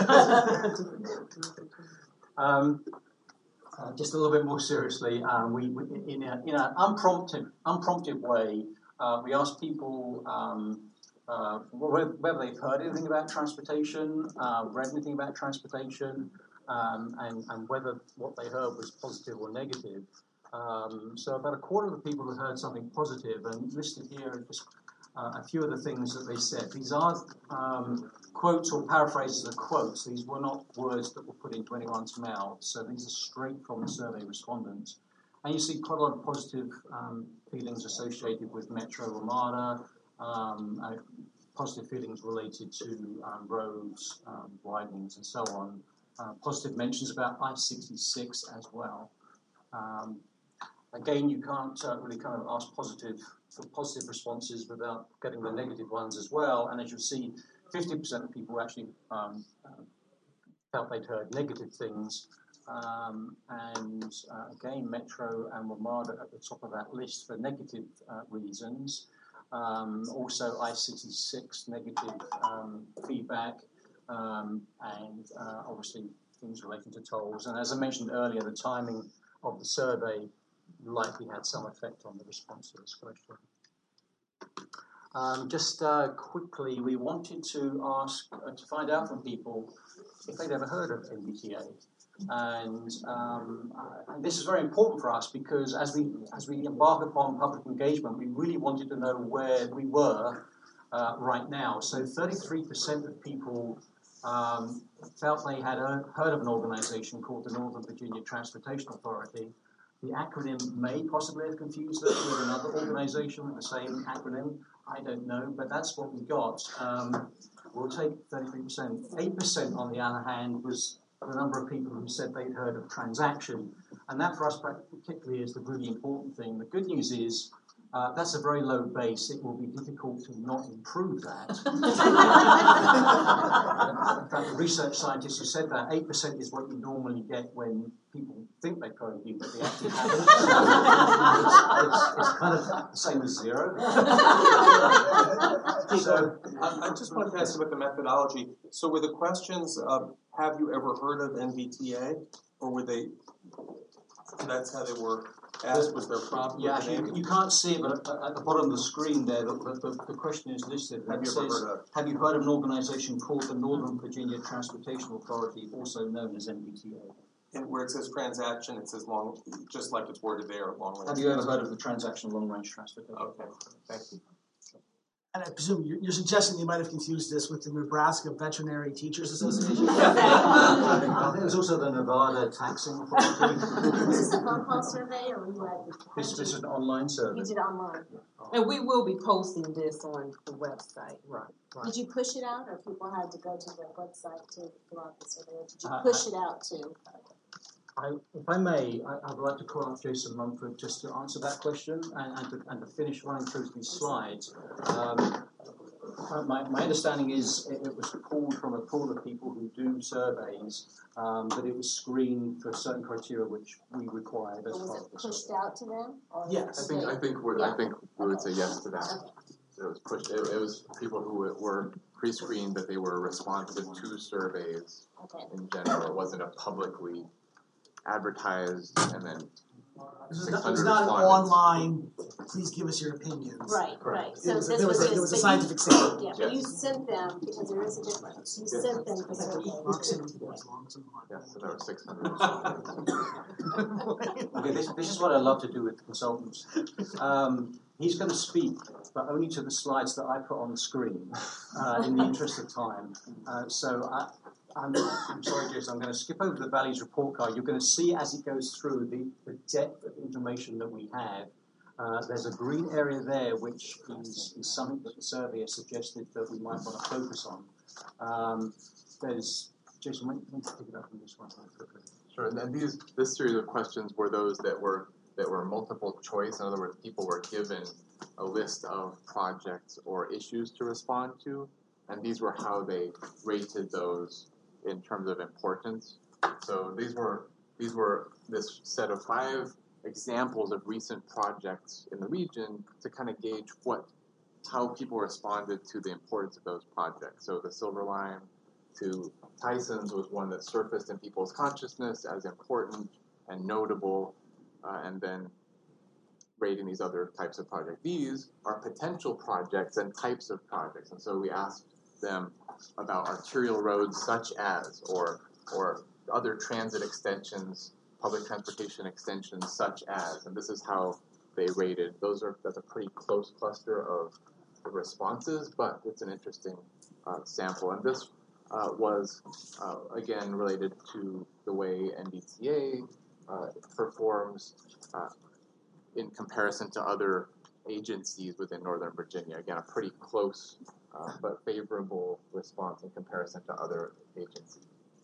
just a little bit more seriously, we in an unprompted way, we asked people whether they've heard anything about transportation, read anything about transportation, and whether what they heard was positive or negative. So about a quarter of the people have heard something positive, and listed here are just a few of the things that they said. These aren't quotes or paraphrases of quotes. These were not words that were put into anyone's mouth, so these are straight from the survey respondents. And you see quite a lot of positive feelings associated with Metro Ramada, positive feelings related to roads, widenings, and so on. Positive mentions about I-66 as well. Again, you can't really kind of ask for positive responses without getting the negative ones as well. And as you see, 50% of people actually felt they'd heard negative things. Again, Metro and Ramada at the top of that list for negative reasons. Also, I-66 negative feedback, and obviously things relating to tolls. And as I mentioned earlier, the timing of the survey likely had some effect on the response to this question. Just quickly, we wanted to ask, to find out from people if they'd ever heard of NBTA. And this is very important for us because as we embark upon public engagement, we really wanted to know where we were right now. So 33% of people felt they had heard of an organization called the Northern Virginia Transportation Authority. The acronym may possibly have confused us with another organization with the same acronym. I don't know, but that's what we got. We'll take 33%. 8%, on the other hand, was the number of people who said they'd heard of Transaction. And that, for us, particularly, is the really important thing. The good news is that's a very low base. It will be difficult to not improve that. In fact, the research scientists who said that, 8% is what you normally get when people think they've heard of you, but they actually haven't. It's kind of the same as zero. So I just wanted to ask about the methodology. So were the questions, have you ever heard of NVTA? Or were they, that's how they were asked, was their prompt? Yeah, you can't see it, but at the bottom of the screen there, the question is listed. Have you ever heard of? Have you heard of an organization called the Northern Virginia Transportation Authority, also known as NVTA? And where it says transaction, it says long, just like it's worded there, long range. Have you ever heard of the Transaction Long Range Transportation? Okay, thank you. And I presume you're suggesting they might have confused this with the Nebraska Veterinary Teachers Association? I think there's also the Nevada Taxing Authority. Is this a phone call survey or were you at? This is an online survey. You did online. And we will be posting this on the website. Right. Did you push it out, or people had to go to the website to fill out the survey? Or did you push it out too? If I may, I'd like to call on Jason Mumford just to answer that question and to finish running through these slides. My understanding is it was pulled from a pool of people who do surveys, but it was screened for certain criteria which we required as part of the survey. Was it pushed out to them? Yes. I think we would say yes to that. Okay. It was pushed. It was people who were pre-screened that they were responsive to surveys in general. It wasn't a publicly advertised and then It was not an online, please give us your opinions. Right. So there was a scientific sample. Yeah, but you sent them, because there is a difference, you sent them the survey. Yeah, so there were 600. Okay, this is what I love to do with consultants. He's going to speak, but only to the slides that I put on the screen, in the interest of time. I'm sorry, Jason, I'm going to skip over the Valley's report card. You're going to see as it goes through the depth of information that we have. There's a green area there, which is something that the surveyor suggested that we might want to focus on. Jason, why don't you pick it up from this one? Sure, and this series of questions were those that were multiple choice. In other words, people were given a list of projects or issues to respond to, and these were how they rated those in terms of importance. So these were this set of 5 examples of recent projects in the region to kind of gauge how people responded to the importance of those projects. So the Silver Line to Tyson's was one that surfaced in people's consciousness as important and notable, and then rating these other types of projects. These are potential projects and types of projects, and so we asked them about arterial roads such as, or other transit extensions, public transportation extensions such as, and this is how they rated. That's a pretty close cluster of responses, but it's an interesting sample. And this was, again, related to the way NBTA performs in comparison to other agencies within Northern Virginia. Again, a pretty close but favorable response in comparison to other agencies.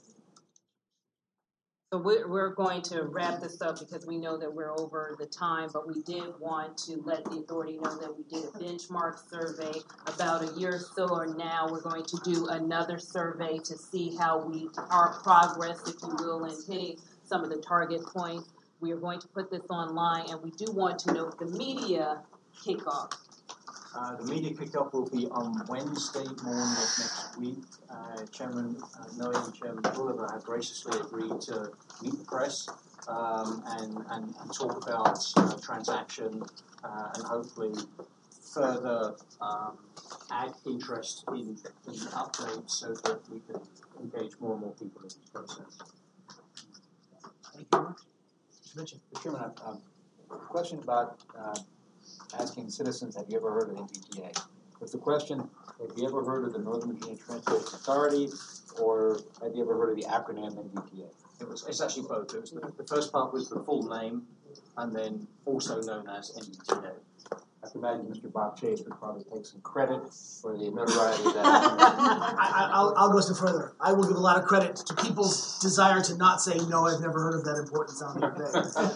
So we're going to wrap this up because we know that we're over the time, but we did want to let the authority know that we did a benchmark survey about a year or so, or now we're going to do another survey to see how our progress, if you will, in hitting some of the target points. We are going to put this online, and we do want to note the media kickoff. The media kickoff will be on Wednesday morning of next week. Chairman Noe and Chairman Gulliver have graciously agreed to meet the press and talk about transaction and hopefully further add interest in updates so that we can engage more and more people in the process. Thank you very much. Mr. Mitchell. Mr. Chairman, I have a question about asking citizens, have you ever heard of NVTA? Was the question, have you ever heard of the Northern Virginia Transportation Authority, or have you ever heard of the acronym NVTA? It's actually both. It was the first part was the full name, and then also known as NVTA. I can imagine Mr. Bob Chase would probably take some credit for the notoriety of that. I'll go a step further. I will give a lot of credit to people's desire to not say, no, I've never heard of that important sounding thing.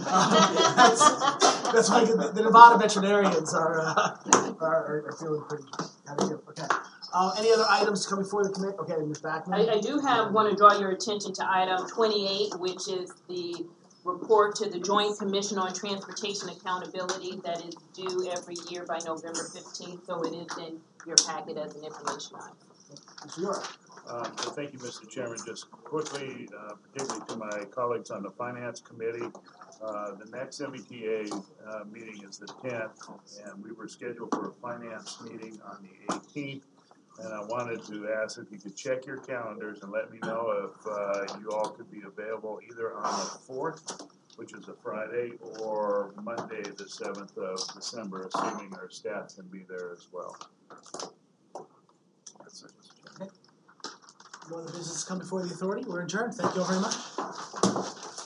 That's why the Nevada veterinarians are feeling pretty, how do you feel? Okay. Any other items coming before the committee? Okay, Ms. Backman. I do want to draw your attention to item 28, which is the report to the Joint Commission on Transportation Accountability that is due every year by November 15th, so it is in your packet as an information item. Mr. York. So thank you, Mr. Chairman. Just quickly, particularly to my colleagues on the Finance Committee, the next MVTA meeting is the 10th, and we were scheduled for a Finance meeting on the 18th. And I wanted to ask if you could check your calendars and let me know if you all could be available either on the 4th, which is a Friday, or Monday, the 7th of December, assuming our staff can be there as well. That's it, Mr. Chairman. No other business come before the authority. We're adjourned. Thank you all very much.